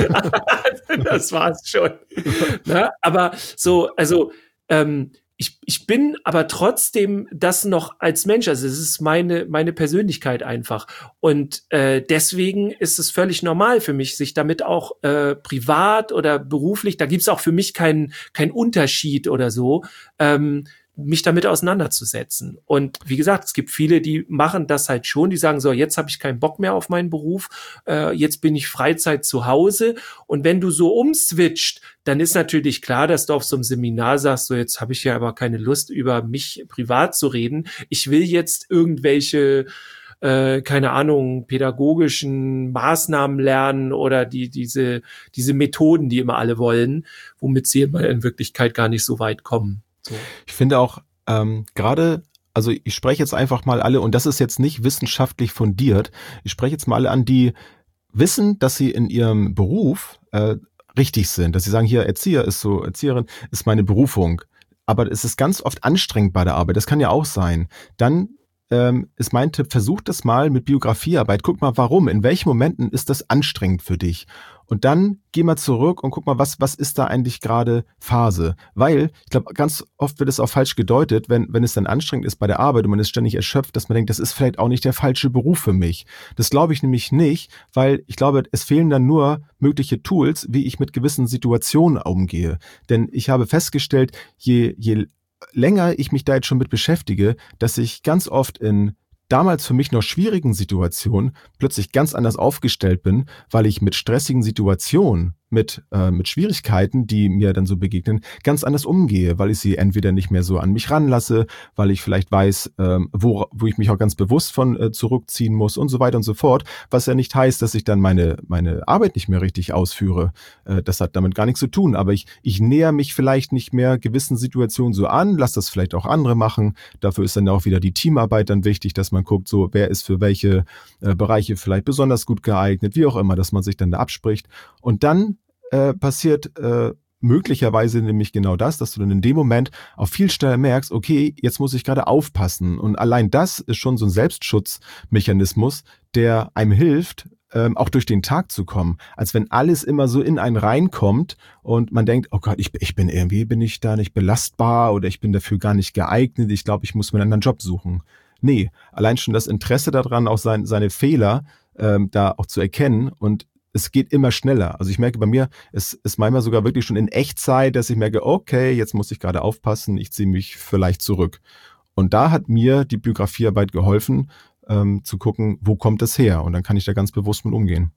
Das war's schon. Ne? Aber so, also ähm, Ich, ich bin aber trotzdem das noch als Mensch, also es ist meine meine Persönlichkeit einfach und äh, deswegen ist es völlig normal für mich, sich damit auch äh, privat oder beruflich, da gibt's auch für mich keinen keinen Unterschied oder so, ähm, mich damit auseinanderzusetzen. Und wie gesagt, es gibt viele, die machen das halt schon, die sagen so, jetzt habe ich keinen Bock mehr auf meinen Beruf, äh, jetzt bin ich Freizeit zu Hause. Und wenn du so umswitcht, dann ist natürlich klar, dass du auf so einem Seminar sagst, so jetzt habe ich ja aber keine Lust, über mich privat zu reden. Ich will jetzt irgendwelche Äh, keine Ahnung, pädagogischen Maßnahmen lernen oder die diese diese Methoden, die immer alle wollen, womit sie in Wirklichkeit gar nicht so weit kommen. So. Ich finde auch ähm, gerade, also ich spreche jetzt einfach mal alle, und das ist jetzt nicht wissenschaftlich fundiert, ich spreche jetzt mal alle an, die wissen, dass sie in ihrem Beruf äh, richtig sind, dass sie sagen, hier Erzieher ist so, Erzieherin ist meine Berufung, aber es ist ganz oft anstrengend bei der Arbeit, das kann ja auch sein. Dann ähm, ist mein Tipp, versuch das mal mit Biografiearbeit, guck mal warum, in welchen Momenten ist das anstrengend für dich? Und dann geh mal zurück und guck mal, was was ist da eigentlich gerade Phase? Weil, ich glaube, ganz oft wird es auch falsch gedeutet, wenn wenn es dann anstrengend ist bei der Arbeit und man ist ständig erschöpft, dass man denkt, das ist vielleicht auch nicht der falsche Beruf für mich. Das glaube ich nämlich nicht, weil ich glaube, es fehlen dann nur mögliche Tools, wie ich mit gewissen Situationen umgehe. Denn ich habe festgestellt, je je länger ich mich da jetzt schon mit beschäftige, dass ich ganz oft in damals für mich noch schwierigen Situationen plötzlich ganz anders aufgestellt bin, weil ich mit stressigen Situationen, mit äh, mit Schwierigkeiten, die mir dann so begegnen, ganz anders umgehe, weil ich sie entweder nicht mehr so an mich ranlasse, weil ich vielleicht weiß, ähm, wo wo ich mich auch ganz bewusst von äh, zurückziehen muss und so weiter und so fort, was ja nicht heißt, dass ich dann meine meine Arbeit nicht mehr richtig ausführe. Äh, das hat damit gar nichts zu tun, aber ich ich näher mich vielleicht nicht mehr gewissen Situationen so an, lass das vielleicht auch andere machen. Dafür ist dann auch wieder die Teamarbeit dann wichtig, dass man guckt, so wer ist für welche äh, Bereiche vielleicht besonders gut geeignet, wie auch immer, dass man sich dann da abspricht und dann Äh, passiert äh, möglicherweise nämlich genau das, dass du dann in dem Moment auch viel schneller merkst, okay, jetzt muss ich gerade aufpassen. Und allein das ist schon so ein Selbstschutzmechanismus, der einem hilft, ähm, auch durch den Tag zu kommen. Als wenn alles immer so in einen reinkommt und man denkt, oh Gott, ich, ich bin irgendwie, bin ich da nicht belastbar oder ich bin dafür gar nicht geeignet, ich glaube, ich muss mir einen anderen Job suchen. Nee, allein schon das Interesse daran, auch sein, seine Fehler ähm, da auch zu erkennen und es geht immer schneller. Also ich merke bei mir, es ist manchmal sogar wirklich schon in Echtzeit, dass ich merke, okay, jetzt muss ich gerade aufpassen, ich ziehe mich vielleicht zurück. Und da hat mir die Biografiearbeit geholfen, ähm, zu gucken, wo kommt das her? Und dann kann ich da ganz bewusst mit umgehen.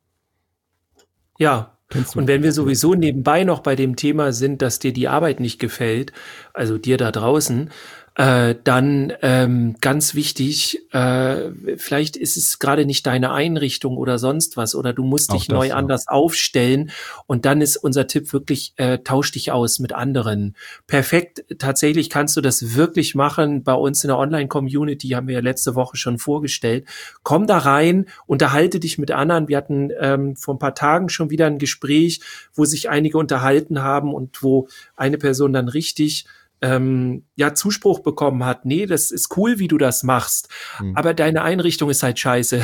Ja, und wenn wir sowieso nebenbei noch bei dem Thema sind, dass dir die Arbeit nicht gefällt, also dir da draußen, Äh, dann ähm, ganz wichtig, äh, vielleicht ist es gerade nicht deine Einrichtung oder sonst was oder du musst Auch dich das, neu ja. anders aufstellen und dann ist unser Tipp wirklich, äh, tausch dich aus mit anderen. Perfekt, tatsächlich kannst du das wirklich machen. Bei uns in der Online-Community haben wir ja letzte Woche schon vorgestellt. Komm da rein, unterhalte dich mit anderen. Wir hatten ähm, vor ein paar Tagen schon wieder ein Gespräch, wo sich einige unterhalten haben und wo eine Person dann richtig ähm, ja Zuspruch bekommen hat. Nee, das ist cool, wie du das machst, Hm. aber deine Einrichtung ist halt scheiße.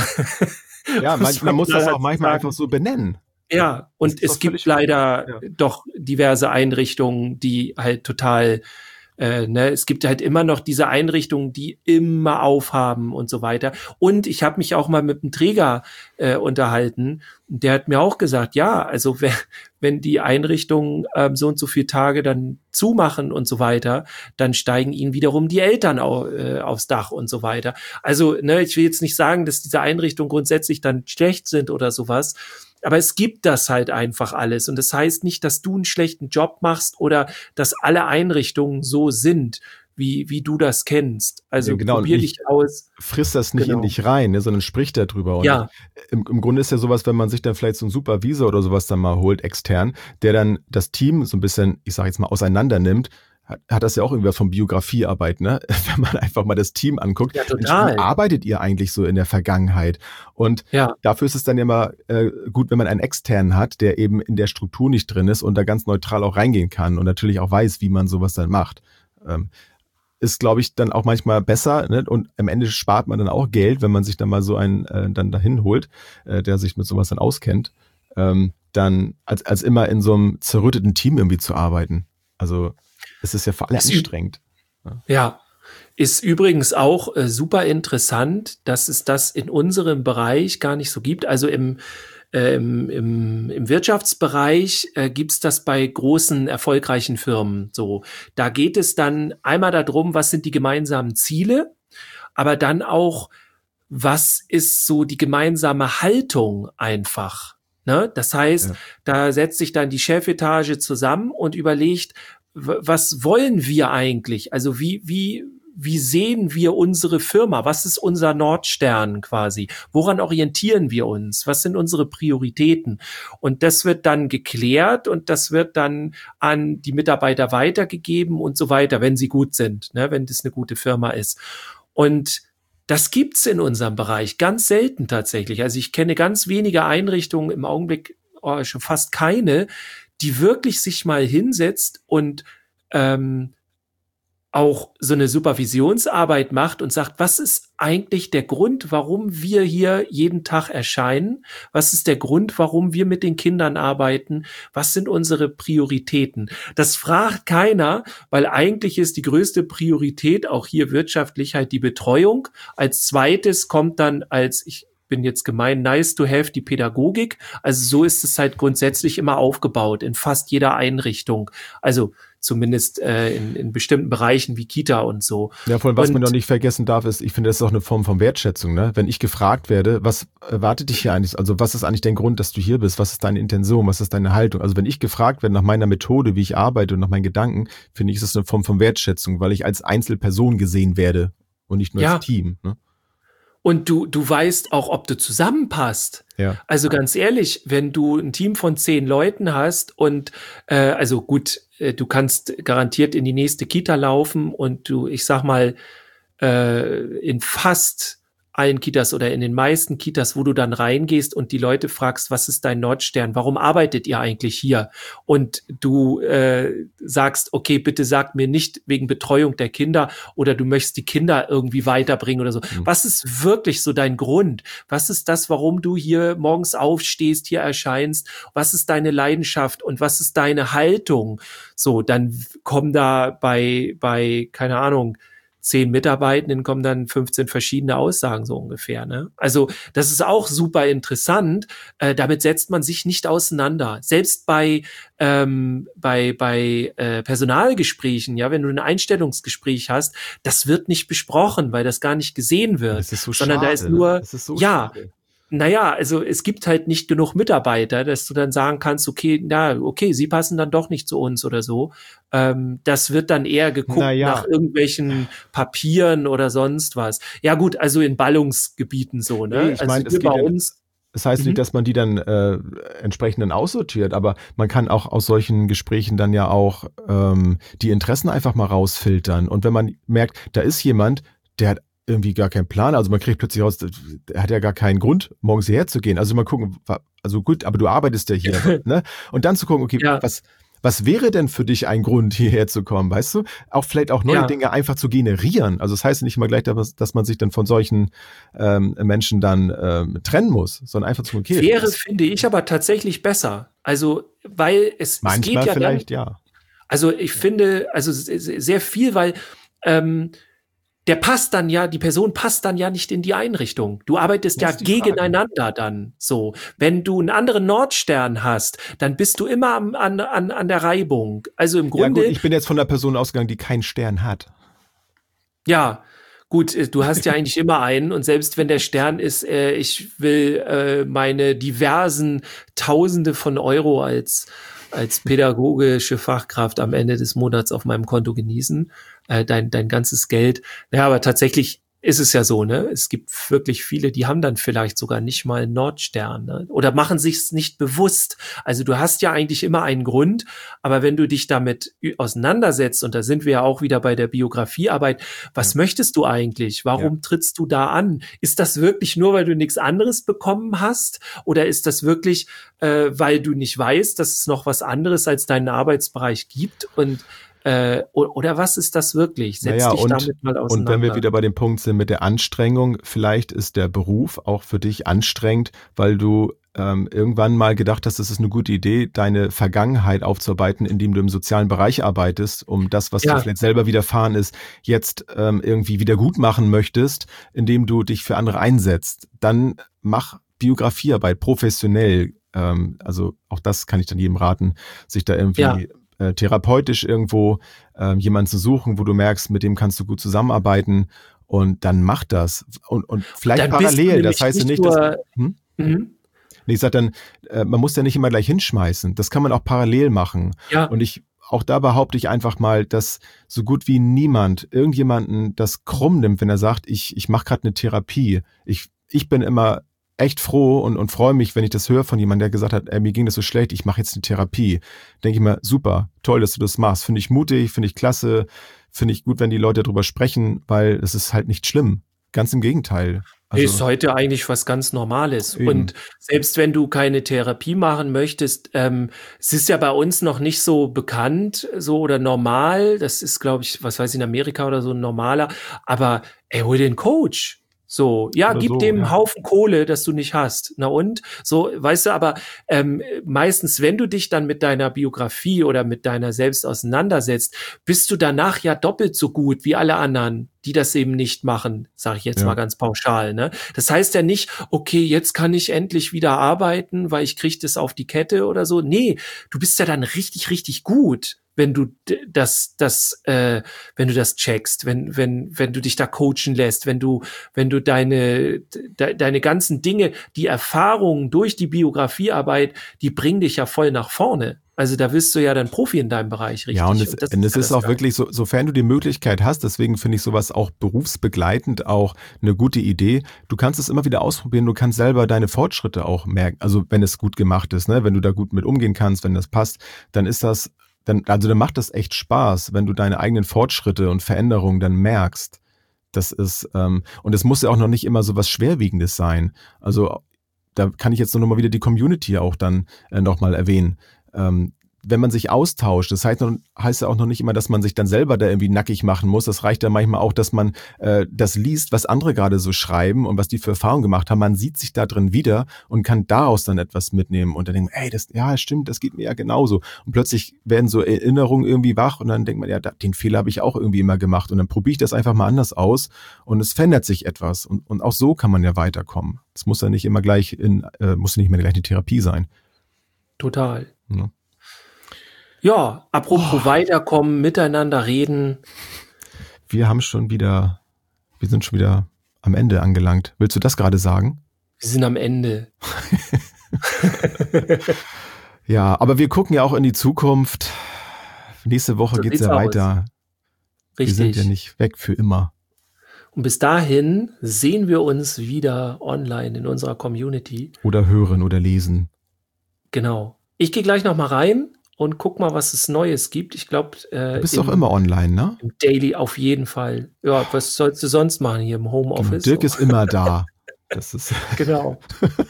Ja, man, Muss man muss das auch knallhart manchmal sagen. einfach so benennen. Ja, Das und ist doch es gibt völlig okay. leider Ja. doch diverse Einrichtungen, die halt total Äh, ne, es gibt halt immer noch diese Einrichtungen, die immer aufhaben und so weiter. Und ich habe mich auch mal mit einem Träger äh, unterhalten. Der hat mir auch gesagt, ja, also wenn, wenn die Einrichtungen ähm, so und so viele Tage dann zumachen und so weiter, dann steigen ihnen wiederum die Eltern au, äh, aufs Dach und so weiter. Also, ne, ich will jetzt nicht sagen, dass diese Einrichtungen grundsätzlich dann schlecht sind oder sowas. Aber es gibt das halt einfach alles. Und das heißt nicht, dass du einen schlechten Job machst oder dass alle Einrichtungen so sind, wie, wie du das kennst. Also Ja, genau, und probier nicht- dich aus. Frisst das nicht Genau. in dich rein, ne, sondern spricht darüber. Und Ja. im, im Grunde ist ja sowas, wenn man sich dann vielleicht so einen Supervisor oder sowas dann mal holt, extern, der dann das Team so ein bisschen, ich sage jetzt mal, auseinander nimmt, hat, hat das ja auch irgendwas von Biografiearbeit, ne? Wenn man einfach mal das Team anguckt. Ja, Mensch, total. wie arbeitet ihr eigentlich so in der Vergangenheit? Und Ja. dafür ist es dann ja mal äh, gut, wenn man einen externen hat, der eben in der Struktur nicht drin ist und da ganz neutral auch reingehen kann und natürlich auch weiß, wie man sowas dann macht. Ähm, ist, glaube ich, dann auch manchmal besser, ne? Und am Ende spart man dann auch Geld, wenn man sich dann mal so einen äh, dann dahin holt, äh, der sich mit sowas dann auskennt, ähm, dann als, als immer in so einem zerrütteten Team irgendwie zu arbeiten. Also es ist ja für alle Ist ü- anstrengend. Ja. Ist übrigens auch äh, super interessant, dass es das in unserem Bereich gar nicht so gibt. Also im Ähm, im, im Wirtschaftsbereich äh, gibt's das bei großen, erfolgreichen Firmen so. Da geht es dann einmal darum, was sind die gemeinsamen Ziele, aber dann auch, was ist so die gemeinsame Haltung einfach. Ne? Das heißt, Ja. da setzt sich dann die Chefetage zusammen und überlegt, w- was wollen wir eigentlich? Also wie, wie, wie sehen wir unsere Firma? Was ist unser Nordstern quasi? Woran orientieren wir uns? Was sind unsere Prioritäten? Und das wird dann geklärt und das wird dann an die Mitarbeiter weitergegeben und so weiter, wenn sie gut sind, ne? Wenn das eine gute Firma ist. Und das gibt's in unserem Bereich ganz selten tatsächlich. Also ich kenne ganz wenige Einrichtungen im Augenblick, oh, schon fast keine, die wirklich sich mal hinsetzt und ähm, auch so eine Supervisionsarbeit macht und sagt, was ist eigentlich der Grund, warum wir hier jeden Tag erscheinen? Was ist der Grund, warum wir mit den Kindern arbeiten? Was sind unsere Prioritäten? Das fragt keiner, weil eigentlich ist die größte Priorität auch hier wirtschaftlich halt die Betreuung. Als zweites kommt dann als, ich bin jetzt gemein, nice to have die Pädagogik. Also so ist es halt grundsätzlich immer aufgebaut in fast jeder Einrichtung. Also zumindest äh, in, in bestimmten Bereichen wie Kita und so. Ja, vor allem, was Und- man noch nicht vergessen darf, ist, ich finde, das ist auch eine Form von Wertschätzung, ne? Wenn ich gefragt werde, was erwartet dich hier eigentlich? Also, was ist eigentlich dein Grund, dass du hier bist? Was ist deine Intention? Was ist deine Haltung? Also, wenn ich gefragt werde nach meiner Methode, wie ich arbeite und nach meinen Gedanken, finde ich, ist das eine Form von Wertschätzung, weil ich als Einzelperson gesehen werde und nicht nur Ja. als Team, ne? Und du, du weißt auch, ob du zusammenpasst. Ja. Also ganz ehrlich, wenn du ein Team von zehn Leuten hast und äh, also gut, äh, du kannst garantiert in die nächste Kita laufen und du, ich sag mal, äh, in fast allen Kitas oder in den meisten Kitas, wo du dann reingehst und die Leute fragst, was ist dein Nordstern? Warum arbeitet ihr eigentlich hier? Und du äh, sagst, okay, bitte sag mir nicht wegen Betreuung der Kinder oder du möchtest die Kinder irgendwie weiterbringen oder so. Mhm. Was ist wirklich so dein Grund? Was ist das, warum du hier morgens aufstehst, hier erscheinst? Was ist deine Leidenschaft und was ist deine Haltung? So, dann kommen da bei, bei, keine Ahnung, zehn Mitarbeitenden kommen dann fünfzehn verschiedene Aussagen so ungefähr. Ne? Also das ist auch super interessant. Äh, damit setzt man sich nicht auseinander. Selbst bei ähm, bei bei äh, Personalgesprächen, ja, wenn du ein Einstellungsgespräch hast, das wird nicht besprochen, weil das gar nicht gesehen wird. Das ist so sondern schade. da ist nur das ist so ja. schade. naja, also es gibt halt nicht genug Mitarbeiter, dass du dann sagen kannst, okay, na, okay, sie passen dann doch nicht zu uns oder so. Ähm, das wird dann eher geguckt Naja. nach irgendwelchen Papieren oder sonst was. Ja gut, also in Ballungsgebieten so, ne? Nee, ich also mein, es hier geht bei ja- uns. Das heißt Mhm. nicht, dass man die dann äh, entsprechend dann aussortiert, aber man kann auch aus solchen Gesprächen dann ja auch ähm, die Interessen einfach mal rausfiltern. Und wenn man merkt, da ist jemand, der hat irgendwie gar keinen Plan, also man kriegt plötzlich raus, der hat ja gar keinen Grund, morgens hierher zu gehen. Also mal gucken, wa- also gut, aber du arbeitest ja hier, ne? Und dann zu gucken, okay, Ja. was was wäre denn für dich ein Grund, hierher zu kommen, weißt du? Auch vielleicht auch neue Ja. Dinge einfach zu generieren. Also das heißt nicht immer gleich, dass, dass man sich dann von solchen ähm, Menschen dann ähm, trennen muss, sondern einfach zu, okay, Wäre, das- finde ich, aber tatsächlich besser. Also, weil es, es manchmal geht ja vielleicht, dann, ja. also ich finde, also s- s- sehr viel, weil ähm, der passt dann ja, die Person passt dann ja nicht in die Einrichtung. Du arbeitest Das ja ist die Frage. gegeneinander dann so. Wenn du einen anderen Nordstern hast, dann bist du immer am, an, an, an der Reibung. Also im Ja Grunde, gut, ich bin jetzt von der Person ausgegangen, die keinen Stern hat. ja, gut, äh, du hast ja eigentlich immer einen und selbst wenn der Stern ist, äh, ich will äh, meine diversen Tausende von Euro als als pädagogische Fachkraft am Ende des Monats auf meinem Konto genießen, äh, dein dein ganzes Geld. Ja, aber tatsächlich ist es ja so, ne? Es gibt wirklich viele, die haben dann vielleicht sogar nicht mal einen Nordstern, ne? Oder machen sich's nicht bewusst. Also du hast ja eigentlich immer einen Grund, aber wenn du dich damit ü- auseinandersetzt, und da sind wir ja auch wieder bei der Biografiearbeit, was möchtest du eigentlich? Warum trittst du da an? Ist das wirklich nur, weil du nichts anderes bekommen hast? Oder ist das wirklich, äh, weil du nicht weißt, dass es noch was anderes als deinen Arbeitsbereich gibt? Und äh, o- oder was ist das wirklich? Setz Naja, dich und, damit mal und auseinander. wenn wir wieder bei dem Punkt sind mit der Anstrengung, vielleicht ist der Beruf auch für dich anstrengend, weil du ähm, irgendwann mal gedacht hast, es ist eine gute Idee, deine Vergangenheit aufzuarbeiten, indem du im sozialen Bereich arbeitest, um das, was Ja. dir vielleicht selber widerfahren ist, jetzt ähm, irgendwie wieder gut machen möchtest, indem du dich für andere einsetzt. Dann mach Biografiearbeit professionell. Ähm, also auch das kann ich dann jedem raten, sich da irgendwie Ja. äh, therapeutisch irgendwo ähm, jemanden zu suchen, wo du merkst, mit dem kannst du gut zusammenarbeiten und dann mach das. Und, und vielleicht Dann bist du parallel, nämlich das heißt ja nicht nicht, dass... nur- Hm? Mhm. Nee, ich sag dann, äh, man muss ja nicht immer gleich hinschmeißen. Das kann man auch parallel machen. Ja. Und ich, auch da behaupte ich einfach mal, dass so gut wie niemand irgendjemanden das krumm nimmt, wenn er sagt, ich, ich mache gerade eine Therapie. Ich, ich bin immer echt froh und, und freue mich, wenn ich das höre von jemandem, der gesagt hat, ey, mir ging das so schlecht, ich mache jetzt eine Therapie. Denke ich mir, super, toll, dass du das machst. Finde ich mutig, finde ich klasse, finde ich gut, wenn die Leute darüber sprechen, weil es ist halt nicht schlimm. Ganz im Gegenteil. Also, ist heute eigentlich was ganz Normales. Eben. Und selbst wenn du keine Therapie machen möchtest, ähm, es ist ja bei uns noch nicht so bekannt, so oder normal. Das ist, glaube ich, was weiß ich, in Amerika oder so ein normaler. Aber ey, hol den Coach. So, ja, Oder gib so, dem einen ja. Haufen Kohle, das du nicht hast. Na und? So, weißt du, aber ähm, meistens, wenn du dich dann mit deiner Biografie oder mit deiner selbst auseinandersetzt, bist du danach ja doppelt so gut wie alle anderen, die das eben nicht machen, sage ich jetzt Ja. mal ganz pauschal. Ne? Das heißt ja nicht, okay, jetzt kann ich endlich wieder arbeiten, weil ich kriege das auf die Kette oder so. Nee, du bist ja dann richtig, richtig gut, wenn du d- das, das, äh, wenn du das checkst, wenn, wenn, wenn du dich da coachen lässt, wenn du, wenn du deine, de, deine ganzen Dinge, die Erfahrungen durch die Biografiearbeit, die bringen dich ja voll nach vorne. Also da wirst du ja dann Profi in deinem Bereich, richtig? Ja, und es, das und es ja ist das auch Geile. wirklich so, sofern du die Möglichkeit hast, deswegen finde ich sowas auch berufsbegleitend auch eine gute Idee. Du kannst es immer wieder ausprobieren, du kannst selber deine Fortschritte auch merken, also wenn es gut gemacht ist, ne, wenn du da gut mit umgehen kannst, wenn das passt, dann ist das, dann, also dann macht das echt Spaß, wenn du deine eigenen Fortschritte und Veränderungen dann merkst. Das ist, ähm, und es muss ja auch noch nicht immer so was Schwerwiegendes sein. Also da kann ich jetzt nur noch mal wieder die Community auch dann äh, nochmal erwähnen. Ähm, wenn man sich austauscht, das heißt, noch, heißt ja auch noch nicht immer, dass man sich dann selber da irgendwie nackig machen muss. Das reicht ja manchmal auch, dass man äh, das liest, was andere gerade so schreiben und was die für Erfahrungen gemacht haben. Man sieht sich da drin wieder und kann daraus dann etwas mitnehmen und dann denkt man, ey, das, ja, stimmt, das geht mir ja genauso. Und plötzlich werden so Erinnerungen irgendwie wach und dann denkt man, ja, da, den Fehler habe ich auch irgendwie immer gemacht und dann probiere ich das einfach mal anders aus und es verändert sich etwas und, und auch so kann man ja weiterkommen. Es muss ja nicht immer gleich in, äh, muss ja nicht mehr gleich eine Therapie sein. Total. Ja. Ja, apropos weiterkommen, miteinander reden. Wir haben schon wieder, wir sind schon wieder am Ende angelangt. Willst du das gerade sagen? Wir sind am Ende. Ja, aber wir gucken ja auch in die Zukunft. Nächste Woche So geht's sieht's ja aus. weiter. Wir sind Richtig. ja nicht weg für immer. Und bis dahin sehen wir uns wieder online in unserer Community. Oder hören oder lesen. Genau. Ich gehe gleich noch mal rein und guck mal, was es Neues gibt. Ich glaube, äh, Du bist im, doch immer online, ne? im Daily auf jeden Fall. Ja, was sollst du sonst machen hier im Homeoffice? Dirk ist immer da. Das ist Genau.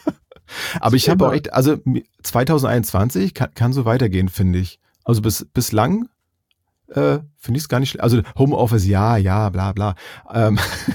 Aber ich habe Immer. auch echt, also zwanzig einundzwanzig kann, kann so weitergehen, finde ich. Also bis, bislang äh, finde ich es gar nicht schlecht. Also Homeoffice, ja, ja, bla bla. Ähm,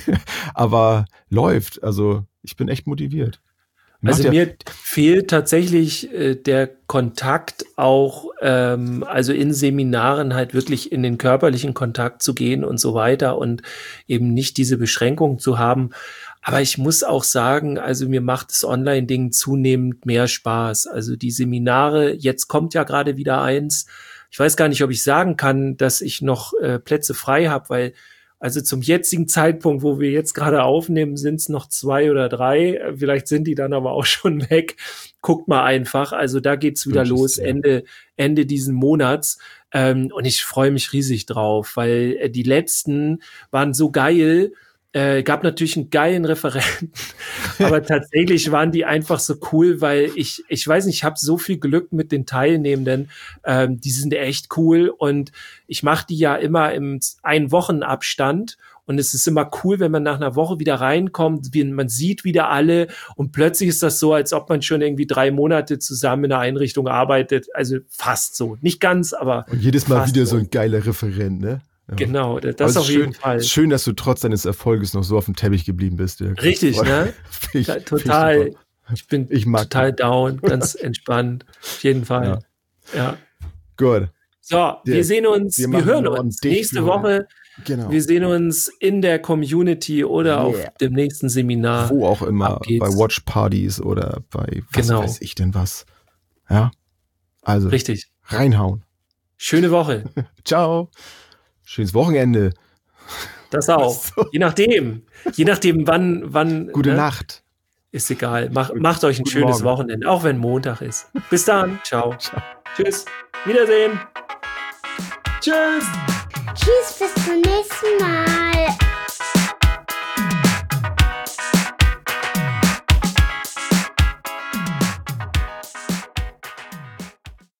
aber läuft. Also ich bin echt motiviert. Macht Also ja- mir fehlt tatsächlich äh, der Kontakt auch, ähm, also in Seminaren halt wirklich in den körperlichen Kontakt zu gehen und so weiter und eben nicht diese Beschränkung zu haben. Aber ich muss auch sagen, also mir macht das Online-Ding zunehmend mehr Spaß. Also die Seminare, jetzt kommt ja gerade wieder eins. Ich weiß gar nicht, ob ich sagen kann, dass ich noch äh, Plätze frei habe, weil also zum jetzigen Zeitpunkt, wo wir jetzt gerade aufnehmen, sind es noch zwei oder drei. Vielleicht sind die dann aber auch schon weg. Guckt mal einfach. Also da geht's wieder Wünsch es los, dir. Ende, Ende diesen Monats. Ähm, und ich freue mich riesig drauf, weil äh, die letzten waren so geil. Äh, gab natürlich einen geilen Referenten, aber tatsächlich waren die einfach so cool, weil ich, ich weiß nicht, ich habe so viel Glück mit den Teilnehmenden, ähm, die sind echt cool und ich mache die ja immer im ein Wochen Abstand und es ist immer cool, wenn man nach einer Woche wieder reinkommt, wie, man sieht wieder alle und plötzlich ist das so, als ob man schon irgendwie drei Monate zusammen in einer Einrichtung arbeitet, also fast so, nicht ganz, aber Und jedes Mal fast wieder so ein geiler Referent, ne? Ja. genau, das Aber es auf ist jeden schön, Fall. ist schön, dass du trotz deines Erfolges noch so auf dem Teppich geblieben bist. Dirk. Richtig, Das ne? find ich- Ja, find ich total. super. Ich bin Ich mag total down, ganz entspannt. Auf jeden Fall. Ja. Gut. So, wir Dirk, sehen uns, wir wir, machen hören noch uns einen Dicht nächste für Woche. Genau. Wir sehen uns in der Community oder Yeah. auf dem nächsten Seminar. Wo auch immer, Ab geht's. bei Watchpartys oder bei was Genau. weiß ich denn was. Ja. Also Richtig. reinhauen. Schöne Woche. Ciao. Schönes Wochenende. Das auch. So. Je nachdem. Je nachdem, wann, wann. Gute ne? Nacht. Ist egal. Mach, macht euch ein Guten schönes Morgen. Wochenende, auch wenn Montag ist. Bis dann. Ciao. Ciao. Tschüss. Wiedersehen. Tschüss. Tschüss, bis zum nächsten Mal.